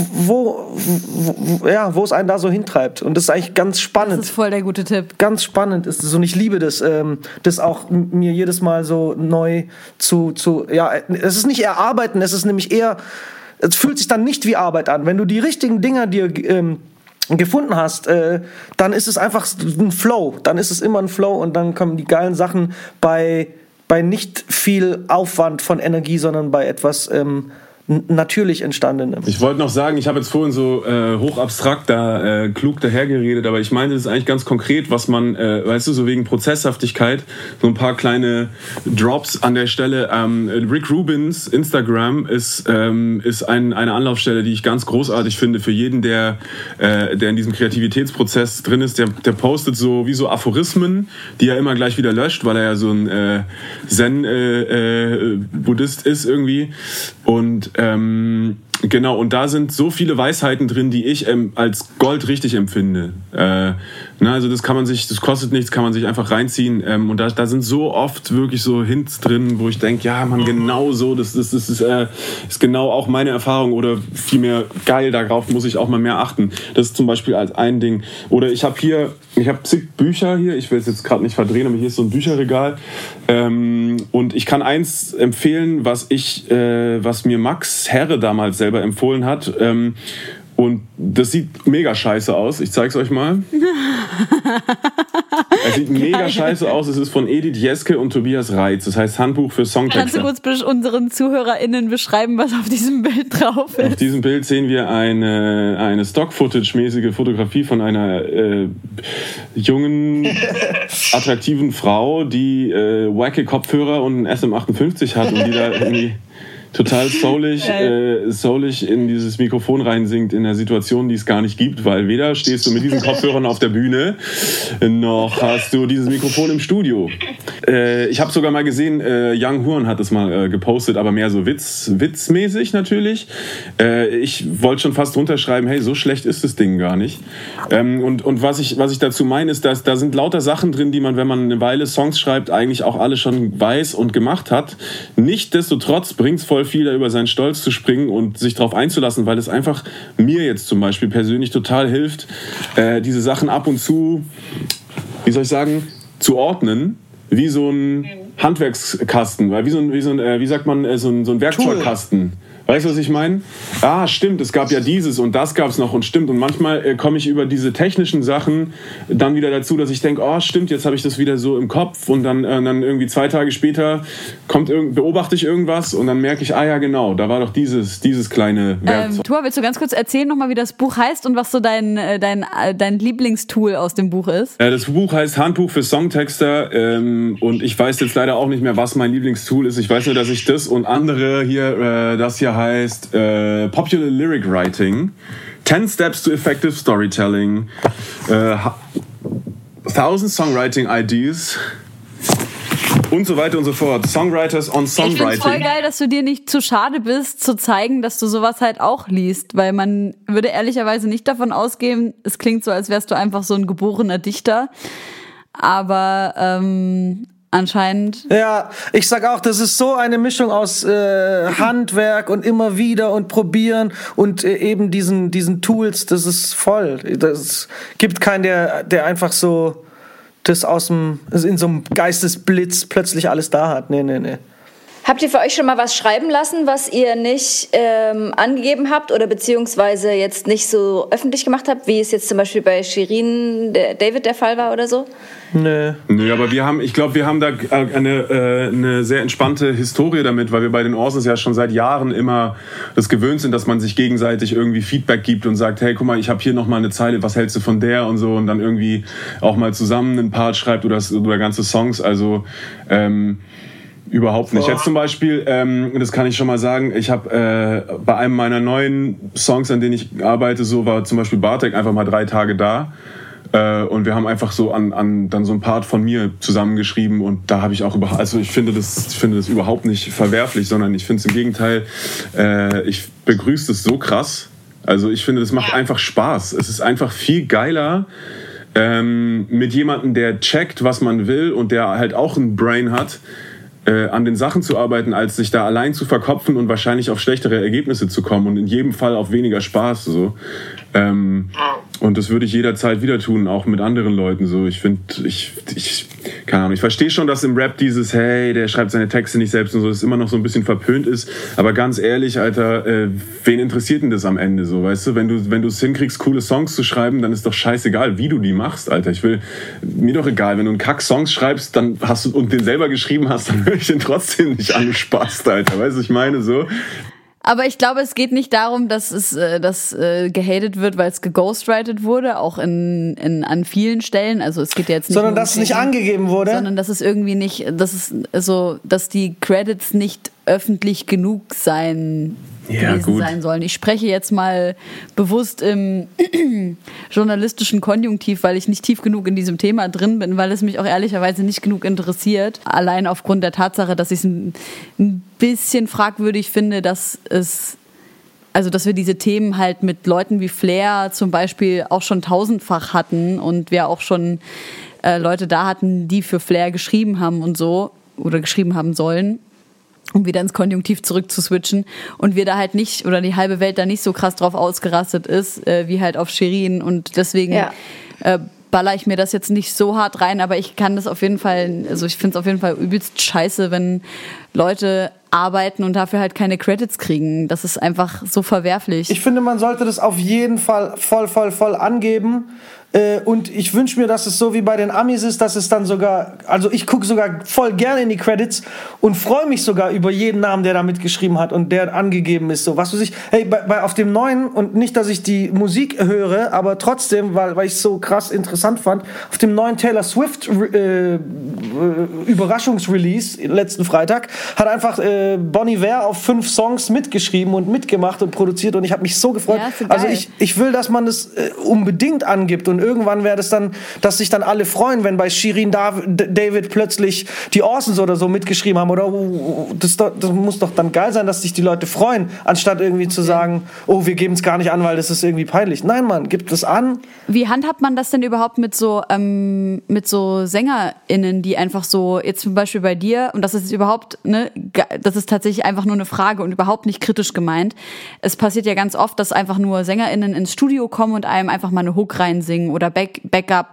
es einen da so hintreibt. Und das ist eigentlich ganz spannend. Das ist voll der gute Tipp. Ganz spannend ist es. Und ich liebe das, das auch mir jedes Mal so neu es ist nicht erarbeiten, es ist nämlich eher, es fühlt sich dann nicht wie Arbeit an. Wenn du die richtigen Dinger dir gefunden hast, dann ist es einfach ein Flow. Dann ist es immer ein Flow und dann kommen die geilen Sachen bei nicht viel Aufwand von Energie, sondern bei etwas natürlich entstanden. Ich wollte noch sagen, ich habe jetzt vorhin so hochabstrakt klug dahergeredet, aber ich meine, das ist eigentlich ganz konkret, was man, weißt du, so wegen Prozesshaftigkeit, so ein paar kleine Drops an der Stelle. Rick Rubins Instagram ist eine Anlaufstelle, die ich ganz großartig finde für jeden, der in diesem Kreativitätsprozess drin ist. Der postet so wie so Aphorismen, die er immer gleich wieder löscht, weil er ja so ein Zen-Buddhist ist irgendwie. Und genau, und da sind so viele Weisheiten drin, die ich als Gold richtig empfinde. Also das kostet nichts, kann man sich einfach reinziehen. Und da sind so oft wirklich so Hints drin, wo ich denke, ja, man, genau so, das ist genau auch meine Erfahrung oder vielmehr geil, darauf muss ich auch mal mehr achten. Das ist zum Beispiel als ein Ding. Oder ich habe zig Bücher hier, ich will es jetzt gerade nicht verdrehen, aber hier ist so ein Bücherregal. Und ich kann eins empfehlen, was mir Max Herre damals selber empfohlen hat. Und das sieht mega scheiße aus. Ich zeig's euch mal. Es sieht mega scheiße aus. Es ist von Edith Jeske und Tobias Reitz. Das heißt Handbuch für Songtexter. Kannst du kurz unseren ZuhörerInnen beschreiben, was auf diesem Bild drauf ist? Auf diesem Bild sehen wir eine Stock-Footage-mäßige Fotografie von einer jungen, attraktiven Frau, die wacke Kopfhörer und einen SM58 hat und die da irgendwie total soulig in dieses Mikrofon reinsingt in der Situation, die es gar nicht gibt, weil weder stehst du mit diesen Kopfhörern auf der Bühne, noch hast du dieses Mikrofon im Studio. Ich habe sogar mal gesehen, Young Horn hat es mal gepostet, aber mehr so witzmäßig natürlich. Ich wollte schon fast runterschreiben, hey, so schlecht ist das Ding gar nicht. Und was ich dazu meine, ist, dass da sind lauter Sachen drin, die man, wenn man eine Weile Songs schreibt, eigentlich auch alle schon weiß und gemacht hat. Nichtsdestotrotz bringt es voll viel, da über seinen Stolz zu springen und sich darauf einzulassen, weil es einfach mir jetzt zum Beispiel persönlich total hilft, diese Sachen ab und zu, wie soll ich sagen, zu ordnen, wie so ein Handwerkskasten, weil so ein Werkzeugkasten. Weißt du, was ich meine? Ah, stimmt, es gab ja dieses und das gab es noch und stimmt. Und manchmal komme ich über diese technischen Sachen dann wieder dazu, dass ich denke, oh, stimmt, jetzt habe ich das wieder so im Kopf und dann irgendwie 2 Tage später beobachte ich irgendwas und dann merke ich, ah ja, genau, da war doch dieses kleine Werkzeug. Tua, willst du ganz kurz erzählen nochmal, wie das Buch heißt und was so dein Lieblingstool aus dem Buch ist? Das Buch heißt Handbuch für Songtexter und ich weiß jetzt leider auch nicht mehr, was mein Lieblingstool ist. Ich weiß nur, dass ich das und andere hier, das hier heißt Popular Lyric Writing, 10 Steps to Effective Storytelling, 1000 Songwriting Ideas und so weiter und so fort. Songwriters on Songwriting. Ich find's voll geil, dass du dir nicht zu schade bist, zu zeigen, dass du sowas halt auch liest, weil man würde ehrlicherweise nicht davon ausgehen, es klingt so, als wärst du einfach so ein geborener Dichter, aber anscheinend. Ja, ich sag auch, das ist so eine Mischung aus Handwerk und immer wieder und probieren und eben diesen Tools, das ist voll. Das gibt keinen, der einfach so das in so einem Geistesblitz plötzlich alles da hat. Nee. Habt ihr für euch schon mal was schreiben lassen, was ihr nicht angegeben habt oder beziehungsweise jetzt nicht so öffentlich gemacht habt, wie es jetzt zum Beispiel bei Shirin David der Fall war oder so? Nö, aber ich glaube, wir haben da eine sehr entspannte Historie damit, weil wir bei den Orsons ja schon seit Jahren immer das gewöhnt sind, dass man sich gegenseitig irgendwie Feedback gibt und sagt, hey, guck mal, ich habe hier noch mal eine Zeile, was hältst du von der und so und dann irgendwie auch mal zusammen einen Part schreibt oder ganze Songs, also überhaupt nicht. Jetzt zum Beispiel, das kann ich schon mal sagen, ich habe bei einem meiner neuen Songs, an denen ich arbeite, so war zum Beispiel Bartek einfach mal 3 Tage da. Und wir haben einfach so dann so ein Part von mir zusammengeschrieben und da habe ich auch ich finde das überhaupt nicht verwerflich, sondern ich finde es im Gegenteil, ich begrüße es so krass. Also ich finde, das macht einfach Spaß. Es ist einfach viel geiler, mit jemandem, der checkt, was man will und der halt auch ein Brain hat, an den Sachen zu arbeiten, als sich da allein zu verkopfen und wahrscheinlich auf schlechtere Ergebnisse zu kommen und in jedem Fall auf weniger Spaß. So. Und das würde ich jederzeit wieder tun, auch mit anderen Leuten. So. Ich finde, keine Ahnung, ich verstehe schon, dass im Rap dieses, hey, der schreibt seine Texte nicht selbst und so, das immer noch so ein bisschen verpönt ist. Aber ganz ehrlich, Alter, wen interessiert denn das am Ende so, weißt du? Wenn du es hinkriegst, coole Songs zu schreiben, dann ist doch scheißegal, wie du die machst, Alter. Mir doch egal, wenn du einen Kack-Songs schreibst, dann und den selber geschrieben hast, dann höre ich den trotzdem nicht angespaßt, Alter. Weißt du, ich meine so. Aber ich glaube, es geht nicht darum, dass es gehatet wird, weil es geghostwritet wurde, auch an vielen Stellen. Also es geht jetzt nicht sondern dass es nicht angegeben wurde, sondern dass es irgendwie nicht, dass die Credits nicht öffentlich genug gewesen sein sollen. Ich spreche jetzt mal bewusst im journalistischen Konjunktiv, weil ich nicht tief genug in diesem Thema drin bin, weil es mich auch ehrlicherweise nicht genug interessiert. Allein aufgrund der Tatsache, dass ich es ein bisschen fragwürdig finde, dass wir diese Themen halt mit Leuten wie Flair zum Beispiel auch schon 1000-fach hatten und wir auch schon Leute da hatten, die für Flair geschrieben haben und so oder geschrieben haben sollen, um wieder ins Konjunktiv zurückzuswitchen und wir da halt nicht, oder die halbe Welt da nicht so krass drauf ausgerastet ist, wie halt auf Shirin und deswegen baller ich mir das jetzt nicht so hart rein, aber ich kann das auf jeden Fall, also ich finde es auf jeden Fall übelst scheiße, wenn Leute arbeiten und dafür halt keine Credits kriegen. Das ist einfach so verwerflich. Ich finde, man sollte das auf jeden Fall voll angeben. Und ich wünsche mir, dass es so wie bei den Amis ist, dass es dann sogar, also ich gucke sogar voll gerne in die Credits und freue mich sogar über jeden Namen, der da mitgeschrieben hat und der angegeben ist. So, was weiß ich, hey, auf dem neuen, und nicht, dass ich die Musik höre, aber trotzdem, weil ich es so krass interessant fand, auf dem neuen Taylor Swift Überraschungsrelease letzten Freitag hat einfach Bon Iver auf 5 Songs mitgeschrieben und mitgemacht und produziert und ich habe mich so gefreut. Ja, also ich will, dass man das unbedingt angibt und irgendwann wäre das dann, dass sich dann alle freuen, wenn bei Shirin David plötzlich die Orsons oder so mitgeschrieben haben oder das muss doch dann geil sein, dass sich die Leute freuen, anstatt irgendwie zu sagen, oh, wir geben es gar nicht an, weil das ist irgendwie peinlich. Nein, Mann, gibt es an. Wie handhabt man das denn überhaupt mit so SängerInnen, die einfach so, jetzt zum Beispiel bei dir, und das ist überhaupt, ne, das ist tatsächlich einfach nur eine Frage und überhaupt nicht kritisch gemeint. Es passiert ja ganz oft, dass einfach nur SängerInnen ins Studio kommen und einem einfach mal eine Hook reinsingen oder Backup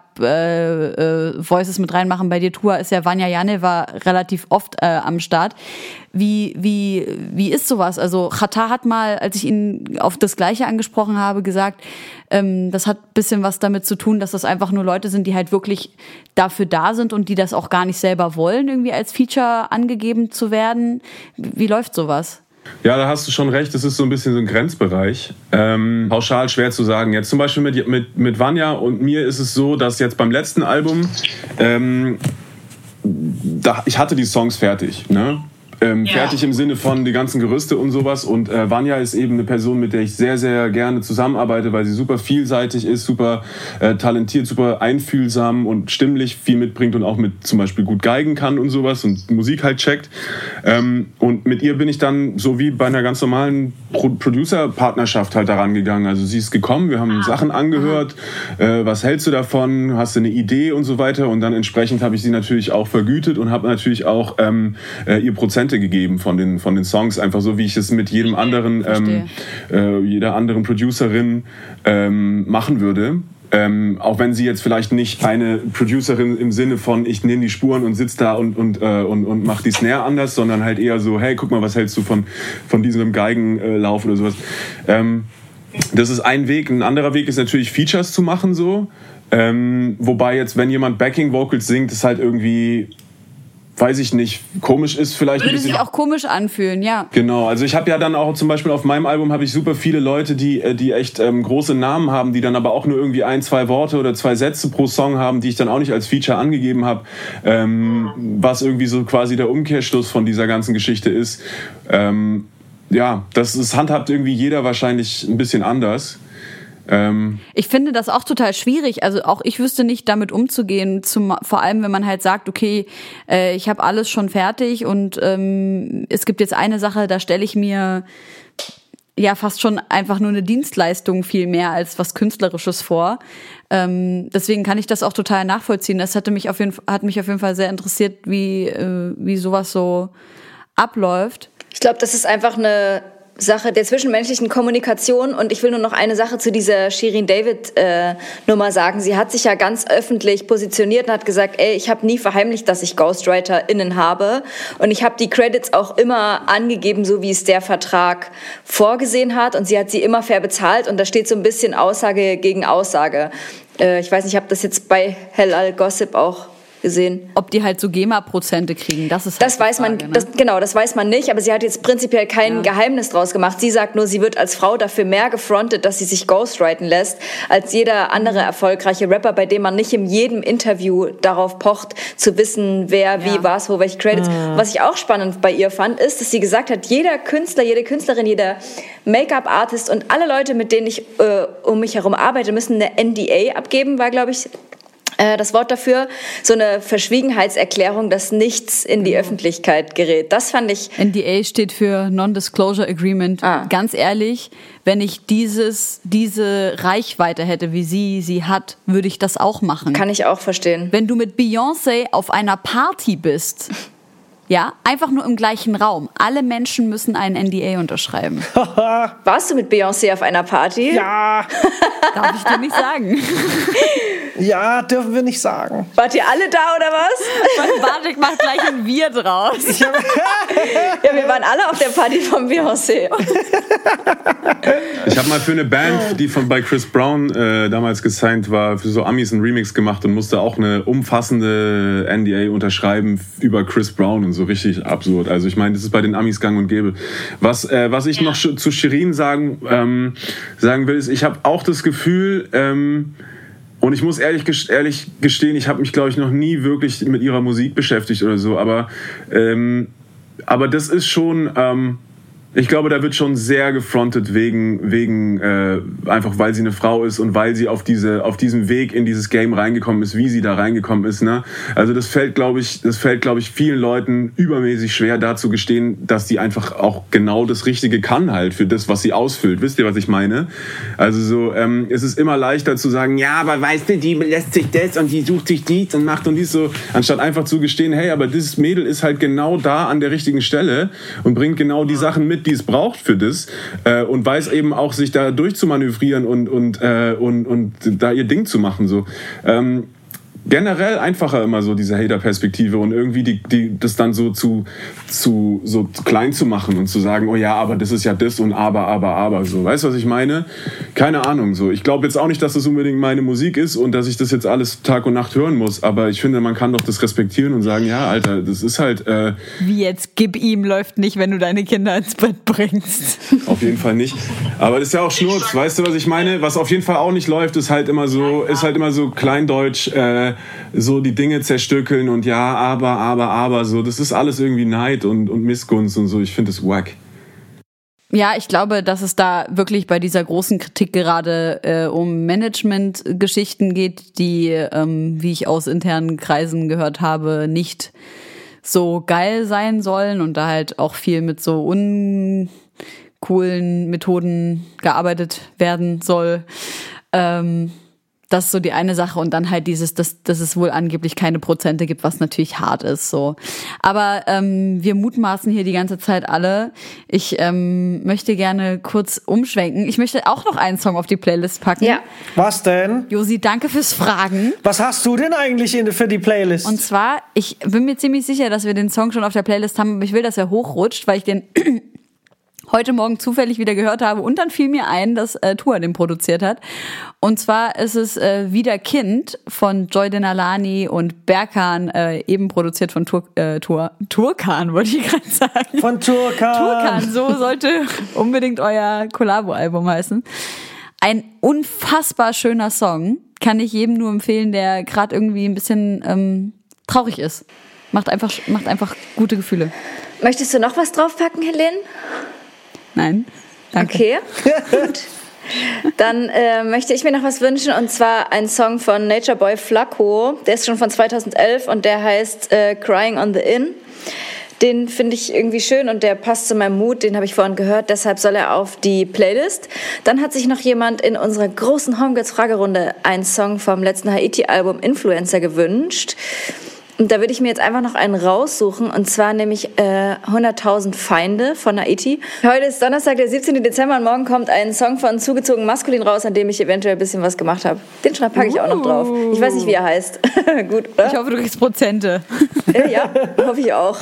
Voices mit reinmachen. Bei dir, Tua, ist ja Vanja Janne war relativ oft am Start. Wie ist sowas? Also Xatar hat mal, als ich ihn auf das Gleiche angesprochen habe, gesagt, das hat ein bisschen was damit zu tun, dass das einfach nur Leute sind, die halt wirklich dafür da sind und die das auch gar nicht selber wollen, irgendwie als Feature angegeben zu werden. Wie läuft sowas? Ja, da hast du schon recht, das ist so ein bisschen so ein Grenzbereich. Pauschal schwer zu sagen. Jetzt zum Beispiel mit Vanja und mir ist es so, dass jetzt beim letzten Album, ich hatte die Songs fertig, ne? fertig im Sinne von die ganzen Gerüste und sowas. Und Vanya ist eben eine Person, mit der ich sehr, sehr gerne zusammenarbeite, weil sie super vielseitig ist, super talentiert, super einfühlsam und stimmlich viel mitbringt und auch mit zum Beispiel gut geigen kann und sowas und Musik halt checkt. Und mit ihr bin ich dann so wie bei einer ganz normalen Producer-Partnerschaft halt daran gegangen. Also sie ist gekommen, wir haben Sachen angehört, was hältst du davon, hast du eine Idee und so weiter. Und dann entsprechend habe ich sie natürlich auch vergütet und habe natürlich auch ihr Prozente gegeben von den Songs, einfach so wie ich es mit jedem anderen, jeder anderen Producerin machen würde. Auch wenn sie jetzt vielleicht nicht eine Producerin im Sinne von ich nehme die Spuren und sitze da und mach die Snare anders, sondern halt eher so, hey, guck mal, was hältst du von diesem Geigenlauf oder sowas. Das ist ein Weg. Ein anderer Weg ist natürlich Features zu machen so. Wobei jetzt, wenn jemand Backing Vocals singt, ist halt irgendwie, weiß ich nicht, komisch ist vielleicht. Würde sich auch komisch anfühlen, ja. Genau, also ich habe ja dann auch zum Beispiel auf meinem Album habe ich super viele Leute, die echt große Namen haben, die dann aber auch nur irgendwie 1, 2 Worte oder 2 Sätze pro Song haben, die ich dann auch nicht als Feature angegeben habe, was irgendwie so quasi der Umkehrschluss von dieser ganzen Geschichte ist. Ja, das handhabt irgendwie jeder wahrscheinlich ein bisschen anders. Ich finde das auch total schwierig. Also auch ich wüsste nicht, damit umzugehen. Vor allem, wenn man halt sagt, okay, ich habe alles schon fertig und es gibt jetzt eine Sache, da stelle ich mir ja fast schon einfach nur eine Dienstleistung viel mehr als was Künstlerisches vor. Deswegen kann ich das auch total nachvollziehen. Das hat mich auf jeden Fall sehr interessiert, wie sowas so abläuft. Ich glaube, das ist einfach eine Sache der zwischenmenschlichen Kommunikation und ich will nur noch eine Sache zu dieser Shirin David Nummer sagen. Sie hat sich ja ganz öffentlich positioniert und hat gesagt, ich habe nie verheimlicht, dass ich GhostwriterInnen habe und ich habe die Credits auch immer angegeben, so wie es der Vertrag vorgesehen hat und sie hat sie immer fair bezahlt und da steht so ein bisschen Aussage gegen Aussage. Ich weiß nicht, ich habe das jetzt bei Hell Al Gossip auch gesehen. Ob die halt so GEMA-Prozente kriegen, das ist halt das weiß man, ne? Das weiß man nicht, aber sie hat jetzt prinzipiell kein Geheimnis draus gemacht. Sie sagt nur, sie wird als Frau dafür mehr gefrontet, dass sie sich ghostwriten lässt, als jeder andere erfolgreiche Rapper, bei dem man nicht in jedem Interview darauf pocht, zu wissen, wer, wie, was, wo, welche Credits. Was ich auch spannend bei ihr fand, ist, dass sie gesagt hat, jeder Künstler, jede Künstlerin, jeder Make-up-Artist und alle Leute, mit denen ich um mich herum arbeite, müssen eine NDA abgeben, war, glaube ich, das Wort dafür, so eine Verschwiegenheitserklärung, dass nichts in die Öffentlichkeit gerät. Das fand ich... NDA steht für Non-Disclosure Agreement. Ganz ehrlich, wenn ich diese Reichweite hätte, wie sie hat, würde ich das auch machen. Kann ich auch verstehen. Wenn du mit Beyoncé auf einer Party bist... Ja, einfach nur im gleichen Raum. Alle Menschen müssen einen NDA unterschreiben. Warst du mit Beyoncé auf einer Party? Ja. Darf ich dir nicht sagen. Ja, dürfen wir nicht sagen. Wart ihr alle da oder was? Bartek macht gleich ein Wir draus. Ja, wir waren alle auf der Party von Beyoncé. Ich habe mal für eine Band, die bei Chris Brown damals gesigned war, für so Amis einen Remix gemacht und musste auch eine umfassende NDA unterschreiben über Chris Brown und so richtig absurd. Also ich meine, das ist bei den Amis gang und gäbe. Was ich noch zu Shirin sagen will, ist, ich habe auch das Gefühl, und ich muss ehrlich gestehen, ich habe mich, glaube ich, noch nie wirklich mit ihrer Musik beschäftigt oder so, aber das ist schon... Ich glaube, da wird schon sehr gefrontet wegen einfach, weil sie eine Frau ist und weil sie auf diesem Weg in dieses Game reingekommen ist, wie sie da reingekommen ist. Ne? Also das fällt, glaube ich, vielen Leuten übermäßig schwer, dazu gestehen, dass die einfach auch genau das Richtige kann halt für das, was sie ausfüllt. Wisst ihr, was ich meine? Also so, es ist immer leichter zu sagen, ja, aber weißt du, die lässt sich das und die sucht sich dies und macht und dies so, anstatt einfach zu gestehen, hey, aber dieses Mädel ist halt genau da an der richtigen Stelle und bringt genau die Sachen mit, die es braucht für das und weiß eben auch, sich da durchzumanövrieren und da ihr Ding zu machen. So. Generell einfacher immer so diese Hater-Perspektive und irgendwie das dann so so klein zu machen und zu sagen, oh ja, aber das ist ja das und aber, so. Weißt du, was ich meine? Keine Ahnung, so. Ich glaube jetzt auch nicht, dass das unbedingt meine Musik ist und dass ich das jetzt alles Tag und Nacht hören muss, aber ich finde, man kann doch das respektieren und sagen, ja, Alter, das ist halt... Wie jetzt, gib ihm läuft nicht, wenn du deine Kinder ins Bett bringst. Auf jeden Fall nicht. Aber das ist ja auch Schnurz, weißt du, was ich meine? Was auf jeden Fall auch nicht läuft, ist halt immer so kleindeutsch, so die Dinge zerstückeln und ja, aber, so. Das ist alles irgendwie Neid und Missgunst und so. Ich finde es wack. Ja, ich glaube, dass es da wirklich bei dieser großen Kritik gerade um Management-Geschichten geht, die, wie ich aus internen Kreisen gehört habe, nicht so geil sein sollen und da halt auch viel mit so uncoolen Methoden gearbeitet werden soll. Das ist so die eine Sache und dann halt dass es wohl angeblich keine Prozente gibt, was natürlich hart ist. So. Aber wir mutmaßen hier die ganze Zeit alle. Ich möchte gerne kurz umschwenken. Ich möchte auch noch einen Song auf die Playlist packen. Ja. Was denn? Josi, danke fürs Fragen. Was hast du denn eigentlich für die Playlist? Und zwar, ich bin mir ziemlich sicher, dass wir den Song schon auf der Playlist haben, aber ich will, dass er hochrutscht, weil ich den heute Morgen zufällig wieder gehört habe und dann fiel mir ein, dass Tua den produziert hat. Und zwar ist es Wieder Kind von Joy Denalani und Berkan, eben produziert von Turkan, wollte ich gerade sagen. Von Turkan. Turkan, so sollte unbedingt euer Collabo-Album heißen. Ein unfassbar schöner Song, kann ich jedem nur empfehlen, der gerade irgendwie ein bisschen traurig ist. Macht einfach gute Gefühle. Möchtest du noch was draufpacken, Helene? Nein, danke. Okay, gut. Dann möchte ich mir noch was wünschen, und zwar ein Song von Nature Boy Flaco. Der ist schon von 2011 und der heißt Crying on the Inn. Den finde ich irgendwie schön und der passt zu meinem Mut. Den habe ich vorhin gehört, deshalb soll er auf die Playlist. Dann hat sich noch jemand in unserer großen Homegirls-Fragerunde einen Song vom letzten Haiti-Album Influencer gewünscht. Und da würde ich mir jetzt einfach noch einen raussuchen, und zwar nämlich 100.000 Feinde von Haiti. Heute ist Donnerstag, der 17. Dezember, und morgen kommt ein Song von Zugezogen Maskulin raus, an dem ich eventuell ein bisschen was gemacht habe. Den packe ich auch noch drauf. Ich weiß nicht, wie er heißt. Gut, oder? Ich hoffe, du kriegst Prozente. Ja, hoffe ich auch.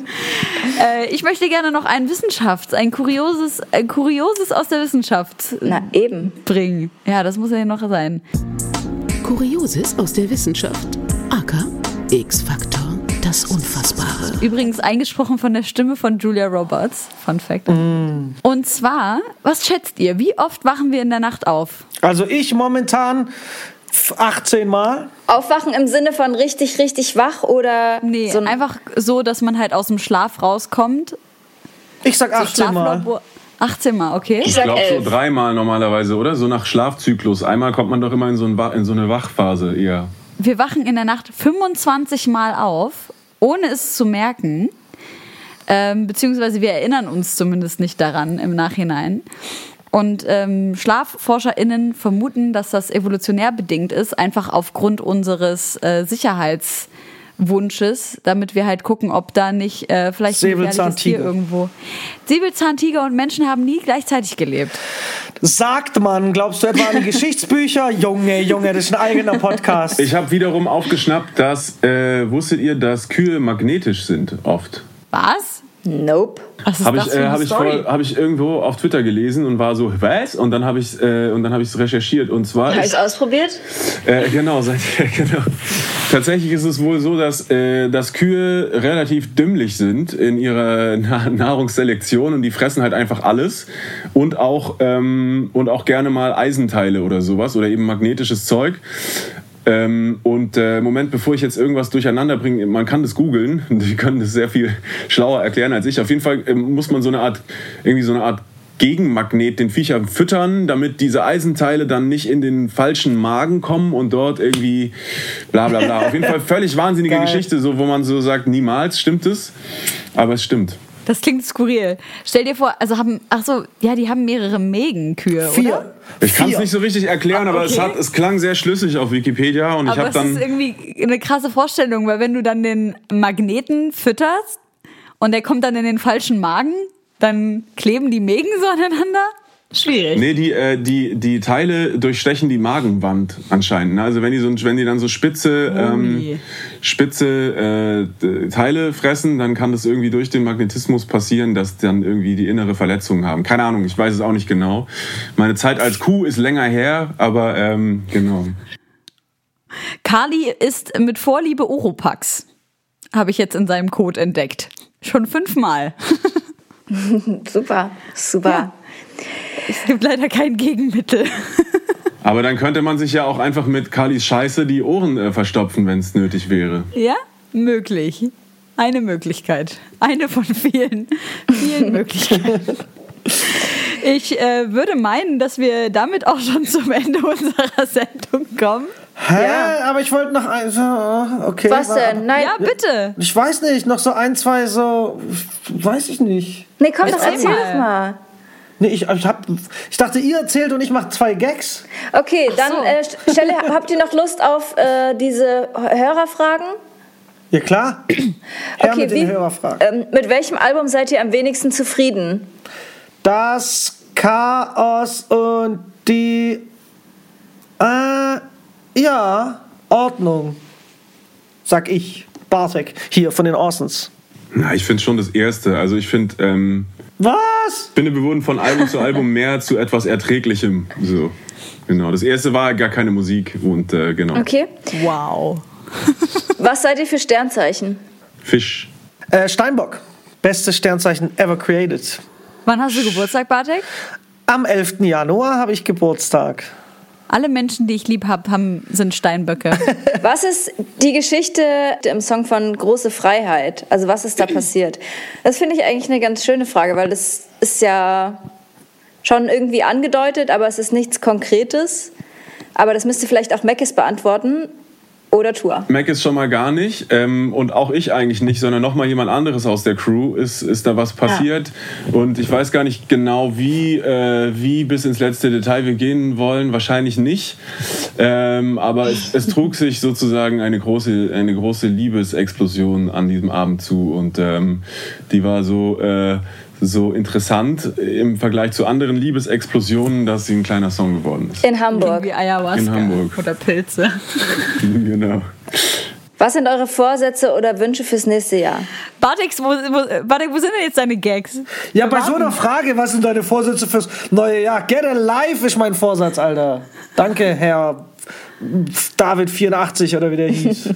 Ich möchte gerne noch ein Kurioses aus der Wissenschaft bringen. Ja, das muss ja noch sein. Kurioses aus der Wissenschaft. aka X-Faktor, das Unfassbare. Übrigens eingesprochen von der Stimme von Julia Roberts. Fun Fact. Und zwar, was schätzt ihr? Wie oft wachen wir in der Nacht auf? Also ich momentan 18 Mal. Aufwachen im Sinne von richtig, richtig wach oder? Nee, so einfach so, dass man halt aus dem Schlaf rauskommt. Ich sag 18 Mal. 18 Mal, okay. Ich glaube so 3 Mal normalerweise, oder? So nach Schlafzyklus. Einmal kommt man doch immer in so eine Wachphase eher. Wir wachen in der Nacht 25 Mal auf, ohne es zu merken. Beziehungsweise wir erinnern uns zumindest nicht daran im Nachhinein. Und SchlafforscherInnen vermuten, dass das evolutionär bedingt ist, einfach aufgrund unseres Sicherheitswunsches, damit wir halt gucken, ob da nicht vielleicht ein gefährliches Tier irgendwo... Säbelzahntiger und Menschen haben nie gleichzeitig gelebt. Sagt man, glaubst du etwa an die Geschichtsbücher? Junge, das ist ein eigener Podcast. Ich habe wiederum aufgeschnappt, dass, wusstet ihr, dass Kühe magnetisch sind oft? Was? Nope. Was ist das für eine Story? Hab ich irgendwo auf Twitter gelesen und war so, was? Und dann habe ich es recherchiert. Und zwar habe ich es ausprobiert? Genau. Tatsächlich ist es wohl so, dass Kühe relativ dümmlich sind in ihrer Nahrungsselektion und die fressen halt einfach alles und auch gerne mal Eisenteile oder sowas oder eben magnetisches Zeug. Moment, bevor ich jetzt irgendwas durcheinander bringe, man kann das googeln, die können das sehr viel schlauer erklären als ich. Auf jeden Fall muss man so eine Art Gegenmagnet den Viechern füttern, damit diese Eisenteile dann nicht in den falschen Magen kommen und dort irgendwie bla bla bla. Auf jeden Fall völlig wahnsinnige Geschichte, so, wo man so sagt, niemals stimmt es, aber es stimmt. Das klingt skurril. Stell dir vor, die haben mehrere Mägenkühe, 4. oder? Ich kann es nicht so richtig erklären, aber es klang sehr schlüssig auf Wikipedia. Und aber es ist irgendwie eine krasse Vorstellung, weil wenn du dann den Magneten fütterst und der kommt dann in den falschen Magen, dann kleben die Mägen so aneinander. Schwierig. Nee, die Teile durchstechen die Magenwand anscheinend. Also wenn die dann so spitze Teile fressen, dann kann das irgendwie durch den Magnetismus passieren, dass dann irgendwie die innere Verletzungen haben. Keine Ahnung, ich weiß es auch nicht genau. Meine Zeit als Kuh ist länger her, aber genau. Kali isst mit Vorliebe Oropax. Habe ich jetzt in seinem Code entdeckt. Schon 5 Mal. Super. Ja. Es gibt leider kein Gegenmittel. Aber dann könnte man sich ja auch einfach mit Carlys Scheiße die Ohren verstopfen, wenn es nötig wäre. Ja, möglich. Eine Möglichkeit. Eine von vielen Möglichkeiten. Ich würde meinen, dass wir damit auch schon zum Ende unserer Sendung kommen. Hä? Ja. Aber ich wollte noch okay. Was denn? Nein. Ja, bitte. Ich weiß nicht, noch so ein, zwei so, weiß ich nicht. Nee, komm, das erzähl doch mal. Nee, ich dachte, ihr erzählt und ich mache 2 Gags. Okay, dann Stelle, habt ihr noch Lust auf diese Hörerfragen? Ja, klar. Okay, mit den Hörerfragen. Mit welchem Album seid ihr am wenigsten zufrieden? Das Chaos und die Ordnung, sag ich. Bartek, hier von den Orsons. Na, ich finde schon das Erste. Also ich finde... Was? Ich finde, wir wurden von Album zu Album mehr zu etwas Erträglichem. So, genau. Das Erste war gar keine Musik und genau. Okay. Wow. Was seid ihr für Sternzeichen? Fisch. Steinbock. Bestes Sternzeichen ever created. Wann hast du Geburtstag, Bartek? Am 11. Januar habe ich Geburtstag. Alle Menschen, die ich lieb habe, sind Steinböcke. Was ist die Geschichte im Song von Große Freiheit? Also was ist da passiert? Das finde ich eigentlich eine ganz schöne Frage, weil das ist ja schon irgendwie angedeutet, aber es ist nichts Konkretes. Aber das müsste vielleicht auch Meckes beantworten. Oder Tour. Mac ist schon mal gar nicht und auch ich eigentlich nicht, sondern nochmal jemand anderes aus der Crew ist da was passiert und ich weiß gar nicht genau, wie bis ins letzte Detail wir gehen wollen, wahrscheinlich nicht, aber es trug sich sozusagen eine große Liebesexplosion an diesem Abend zu und die war so interessant im Vergleich zu anderen Liebesexplosionen, dass sie ein kleiner Song geworden ist. In Hamburg. Wie Ayahuasca. In Hamburg. Oder Pilze. Genau. Was sind eure Vorsätze oder Wünsche fürs nächste Jahr? Bartek, wo sind denn jetzt deine Gags? Ja, bei so einer Frage, was sind deine Vorsätze fürs neue Jahr? Get alive ist mein Vorsatz, Alter. Danke, Herr David 84 oder wie der hieß.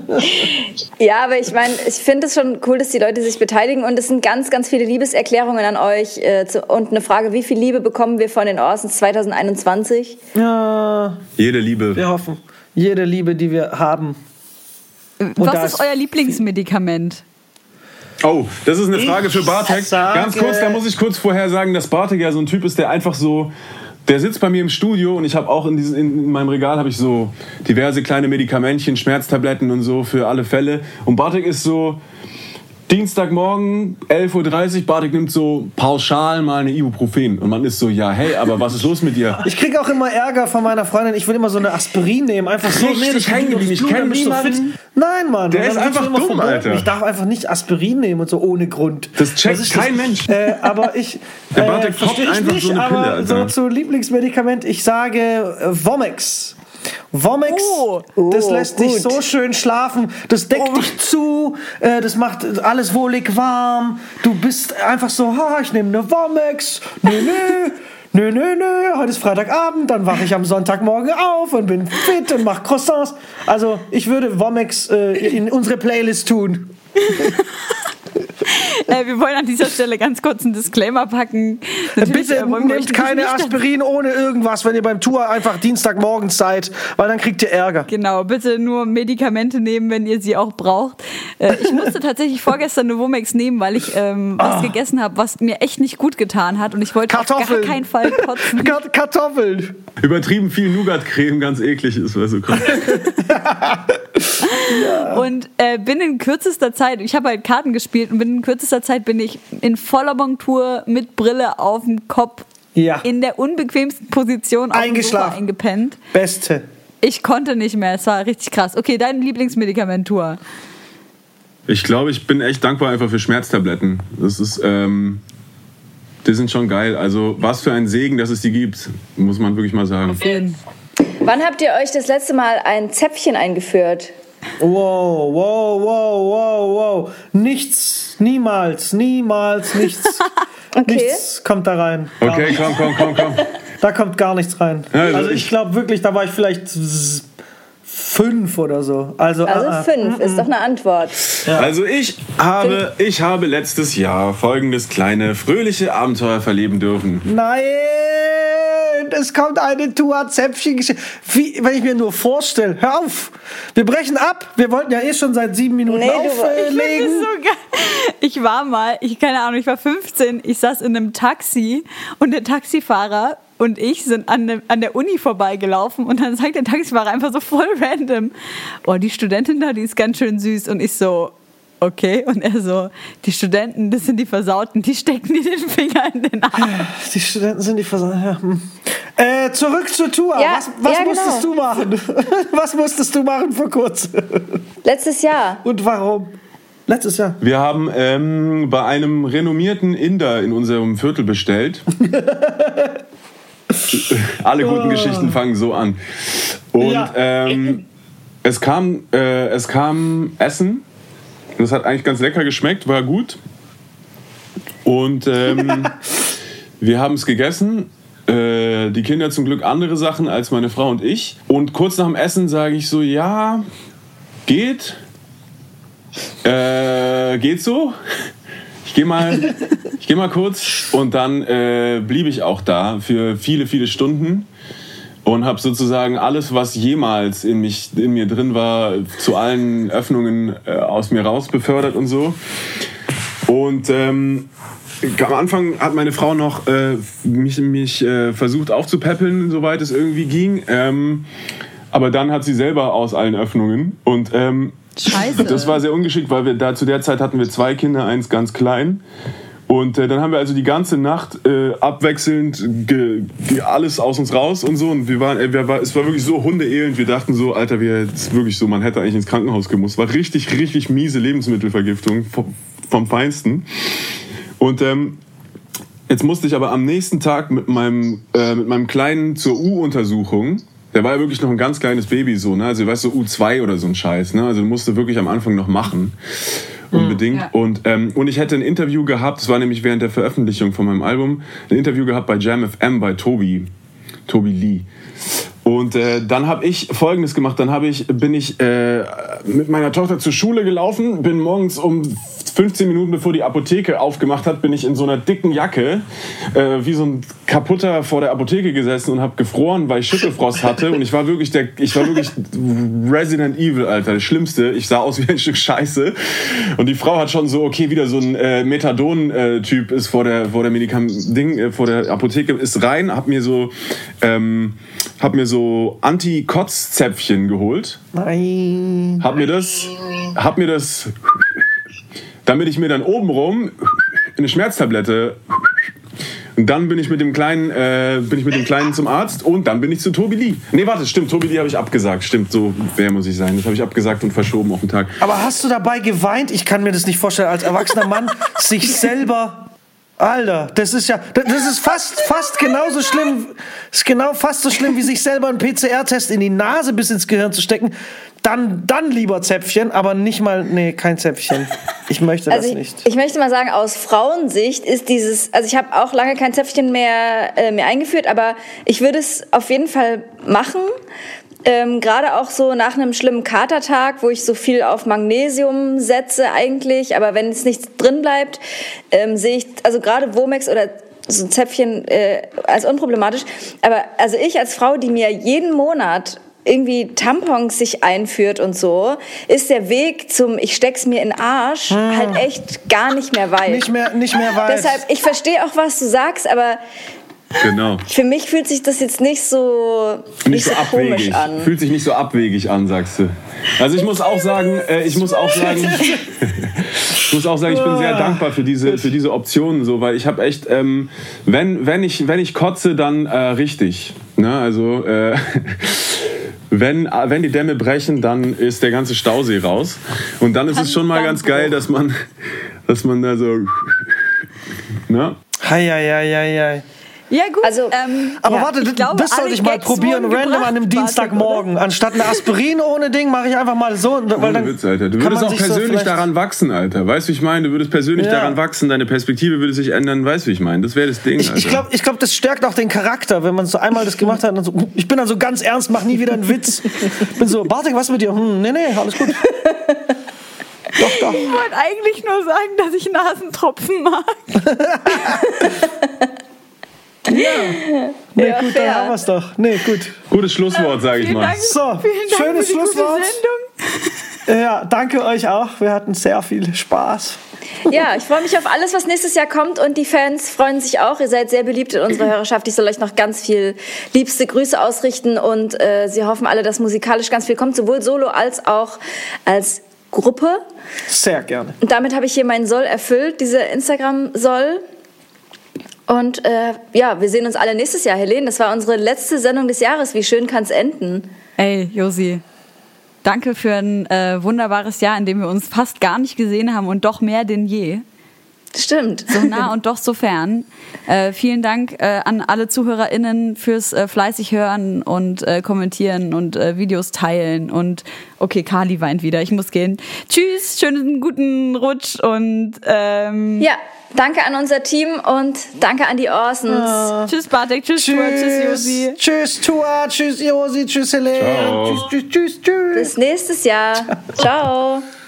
Ja, aber ich meine, ich finde es schon cool, dass die Leute sich beteiligen und es sind ganz, ganz viele Liebeserklärungen an euch und eine Frage, wie viel Liebe bekommen wir von den Orsons 2021? Ja. Jede Liebe. Wir hoffen. Jede Liebe, die wir haben. Was ist euer Lieblingsmedikament? Oh, das ist eine Frage für Bartek. Ganz kurz, da muss ich kurz vorher sagen, dass Bartek ja so ein Typ ist, der einfach so... Der sitzt bei mir im Studio und ich habe auch in meinem Regal habe ich so diverse kleine Medikamentchen, Schmerztabletten und so für alle Fälle. Und Bartek ist so Dienstagmorgen, 11:30 Uhr, Bartek nimmt so pauschal mal eine Ibuprofen. Und man ist so, ja, hey, aber was ist los mit dir? Ich kriege auch immer Ärger von meiner Freundin. Ich will immer so eine Aspirin nehmen. Einfach so. Richtig hängen geblieben. Ich kenne niemanden. Nein, Mann. Der ist einfach dumm, Alter. Ich darf einfach nicht Aspirin nehmen und so ohne Grund. Das checkt kein Mensch. Aber ich der Bartek verstehe ich einfach nicht, so eine Pille, aber Alter. so zu Lieblingsmedikament, ich sage Womex. Womex, das lässt dich so schön schlafen, das deckt dich zu, das macht alles wohlig warm, du bist einfach so, ich nehme eine Womex, nö, heute ist Freitagabend, dann wache ich am Sonntagmorgen auf und bin fit und mache Croissants. Also ich würde Womex in unsere Playlist tun. Wir wollen an dieser Stelle ganz kurz einen Disclaimer packen. Natürlich, Bitte nehmt keine Aspirin ohne irgendwas, wenn ihr beim Tour einfach Dienstagmorgens seid, weil dann kriegt ihr Ärger. Genau, bitte nur Medikamente nehmen, wenn ihr sie auch braucht. Ich musste tatsächlich vorgestern eine Womex nehmen, weil ich was gegessen habe, was mir echt nicht gut getan hat und ich wollte auf gar keinen Fall kotzen. Kartoffeln. Übertrieben viel Nougat-Creme, ganz eklig ist, weil so kommt. Und bin in kürzester Zeit, ich habe halt Karten gespielt und in kürzester Zeit bin ich in voller Montur mit Brille auf dem Kopf in der unbequemsten Position auf dem Sofa eingepennt. Beste. Ich konnte nicht mehr, es war richtig krass. Okay, dein Lieblingsmedikament, Tour. Ich glaube, ich bin echt dankbar einfach für Schmerztabletten. Das ist, die sind schon geil. Also was für ein Segen, dass es die gibt, muss man wirklich mal sagen. Wann habt ihr euch das letzte Mal ein Zäpfchen eingeführt? Wow. Nichts, niemals, nichts. Okay. Nichts kommt da rein. Okay, komm. Da kommt gar nichts rein. Also ich glaube wirklich, da war ich vielleicht 5 oder so. Also 5 ist doch eine Antwort. Ja. Also ich habe letztes Jahr folgendes kleine, fröhliche Abenteuer verleben dürfen. Nein! und es kommt eine Tuazäpfchen-Geschichte. Wenn ich mir nur vorstelle, hör auf, wir brechen ab. Wir wollten ja schon seit 7 Minuten auflegen. Ich war 15, ich saß in einem Taxi und der Taxifahrer und ich sind an der Uni vorbeigelaufen und dann sagt der Taxifahrer einfach so voll random, oh, die Studentin da, die ist ganz schön süß. Und ich so, okay. Und er so, die Studenten, das sind die Versauten, die stecken dir den Finger in den Arm. Die Studenten sind die Versauten, ja. Zurück zur Tour. Ja, was musstest du machen? Was musstest du machen vor kurzem? Letztes Jahr. Und warum? Letztes Jahr. Wir haben bei einem renommierten Inder in unserem Viertel bestellt. Alle guten Geschichten fangen so an. Und es kam Essen. Das hat eigentlich ganz lecker geschmeckt, war gut. Und wir haben es gegessen. Die Kinder zum Glück andere Sachen als meine Frau und ich. Und kurz nach dem Essen sage ich so, ja, geht. Geht so. Ich geh mal kurz. Und dann blieb ich auch da für viele, viele Stunden. Und habe sozusagen alles, was jemals in mir drin war, zu allen Öffnungen aus mir raus befördert und so. Und am Anfang hat meine Frau noch mich versucht aufzupäppeln, soweit es irgendwie ging. Aber dann hat sie selber aus allen Öffnungen. Und Scheiße. Das war sehr ungeschickt, weil wir zu der Zeit hatten wir 2 Kinder, eins ganz klein. Und dann haben wir also die ganze Nacht abwechselnd alles aus uns raus und so. Und es war wirklich so hundeelend. Wir dachten so, Alter, ist wirklich so, man hätte eigentlich ins Krankenhaus gemusst. War richtig, richtig miese Lebensmittelvergiftung vom Feinsten. Und jetzt musste ich aber am nächsten Tag mit meinem Kleinen zur U-Untersuchung. Der war ja wirklich noch ein ganz kleines Baby, so, ne? Also, weißt du, U2 oder so ein Scheiß, ne? Also, musste wirklich am Anfang noch machen. Unbedingt. Ja. Und ich hätte ein Interview gehabt, das war nämlich während der Veröffentlichung von meinem Album, ein Interview gehabt bei Jam FM bei Tobi Lee. Und dann habe ich Folgendes gemacht. Dann bin ich mit meiner Tochter zur Schule gelaufen, bin morgens um 15 Minuten bevor die Apotheke aufgemacht hat, bin ich in so einer dicken Jacke wie so ein Kaputter vor der Apotheke gesessen und habe gefroren, weil ich Schüttelfrost hatte. Und ich war wirklich Resident Evil, Alter, das Schlimmste. Ich sah aus wie ein Stück Scheiße. Und die Frau hat schon so, okay, wieder so ein Methadon-Typ ist vor der Apotheke, ist rein, hab mir so Anti-Kotz-Zäpfchen geholt. Nein. Hab mir das, damit ich mir dann obenrum eine Schmerztablette. Und dann bin ich mit dem Kleinen zum Arzt und dann bin ich zu Tobi Lee. Nee, warte, stimmt, Tobi Lee habe ich abgesagt. Stimmt, so wer muss ich sein. Das habe ich abgesagt und verschoben auf den Tag. Aber hast du dabei geweint? Ich kann mir das nicht vorstellen, als erwachsener Mann sich selber... Alter, das ist fast genauso schlimm. Ist fast so schlimm, wie sich selber einen PCR-Test in die Nase bis ins Gehirn zu stecken. Dann lieber Zäpfchen, aber nicht mal, nee, kein Zäpfchen. Ich möchte das nicht. Ich möchte mal sagen, aus Frauensicht ist also ich habe auch lange kein Zäpfchen mehr eingeführt, aber ich würde es auf jeden Fall machen. Gerade auch so nach einem schlimmen Katertag, wo ich so viel auf Magnesium setze eigentlich, aber wenn es nichts drin bleibt, sehe ich, also gerade Womex oder so ein Zäpfchen als unproblematisch. Aber also ich als Frau, die mir jeden Monat irgendwie Tampons sich einführt und so, ist der Weg zum ich steck's mir in den Arsch halt echt gar nicht mehr weit. Nicht mehr weit. Deshalb, ich verstehe auch, was du sagst, aber genau. Für mich fühlt sich das jetzt nicht so komisch an. Fühlt sich nicht so abwegig an, sagst du. Also ich muss auch sagen, ich bin sehr dankbar für diese Optionen, so, weil ich habe echt, wenn ich kotze, dann richtig. Ne? Also wenn die Dämme brechen, dann ist der ganze Stausee raus. Und dann ist es schon mal ganz geil, dass man da so, ne? Hei. Ja gut, also, aber warte, das sollte ich mal probieren, random an einem Dienstagmorgen. Anstatt eine Aspirin ohne Ding mache ich einfach mal so. Weil dann Witz, Alter. Du würdest auch persönlich daran wachsen, Alter. Weißt du, wie ich meine? Du würdest persönlich daran wachsen, deine Perspektive würde sich ändern. Weißt du, wie ich meine? Das wäre das Ding, Alter. Ich glaube, das stärkt auch den Charakter, wenn man so einmal das gemacht hat. Und so, ich bin dann so ganz ernst, mach nie wieder einen Witz. Bin so, Bartek, was mit dir? Nee, alles gut. Doch. Ich wollte eigentlich nur sagen, dass ich Nasentropfen mag. Nee, Ja, gut, fair. dann haben wir es doch. Nee, gut. Gutes Schlusswort, sage ich mal. So, Vielen Dank schönes für die gute Schlusswort. Sendung. Ja, danke euch auch. Wir hatten sehr viel Spaß. Ja, ich freue mich auf alles, was nächstes Jahr kommt und die Fans freuen sich auch. Ihr seid sehr beliebt in unserer Hörerschaft. Ich soll euch noch ganz viel liebste Grüße ausrichten und sie hoffen alle, dass musikalisch ganz viel kommt, sowohl solo als auch als Gruppe. Sehr gerne. Und damit habe ich hier meinen Soll erfüllt, diese Instagram-Soll. Und ja, wir sehen uns alle nächstes Jahr, Helene. Das war unsere letzte Sendung des Jahres. Wie schön kann es enden? Ey, Josi, danke für ein wunderbares Jahr, in dem wir uns fast gar nicht gesehen haben und doch mehr denn je. Stimmt. So nah und doch so fern. Vielen Dank an alle ZuhörerInnen fürs fleißig hören und kommentieren und Videos teilen. Und okay, Kali weint wieder, ich muss gehen. Tschüss, schönen guten Rutsch und Ja, danke an unser Team und danke an die Orsons. tschüss Bartek, tschüss Tua, tschüss Josi. Tschüss Tua, tschüss Josi, tschüss Helene. Ciao. Tschüss. Bis nächstes Jahr. Ciao.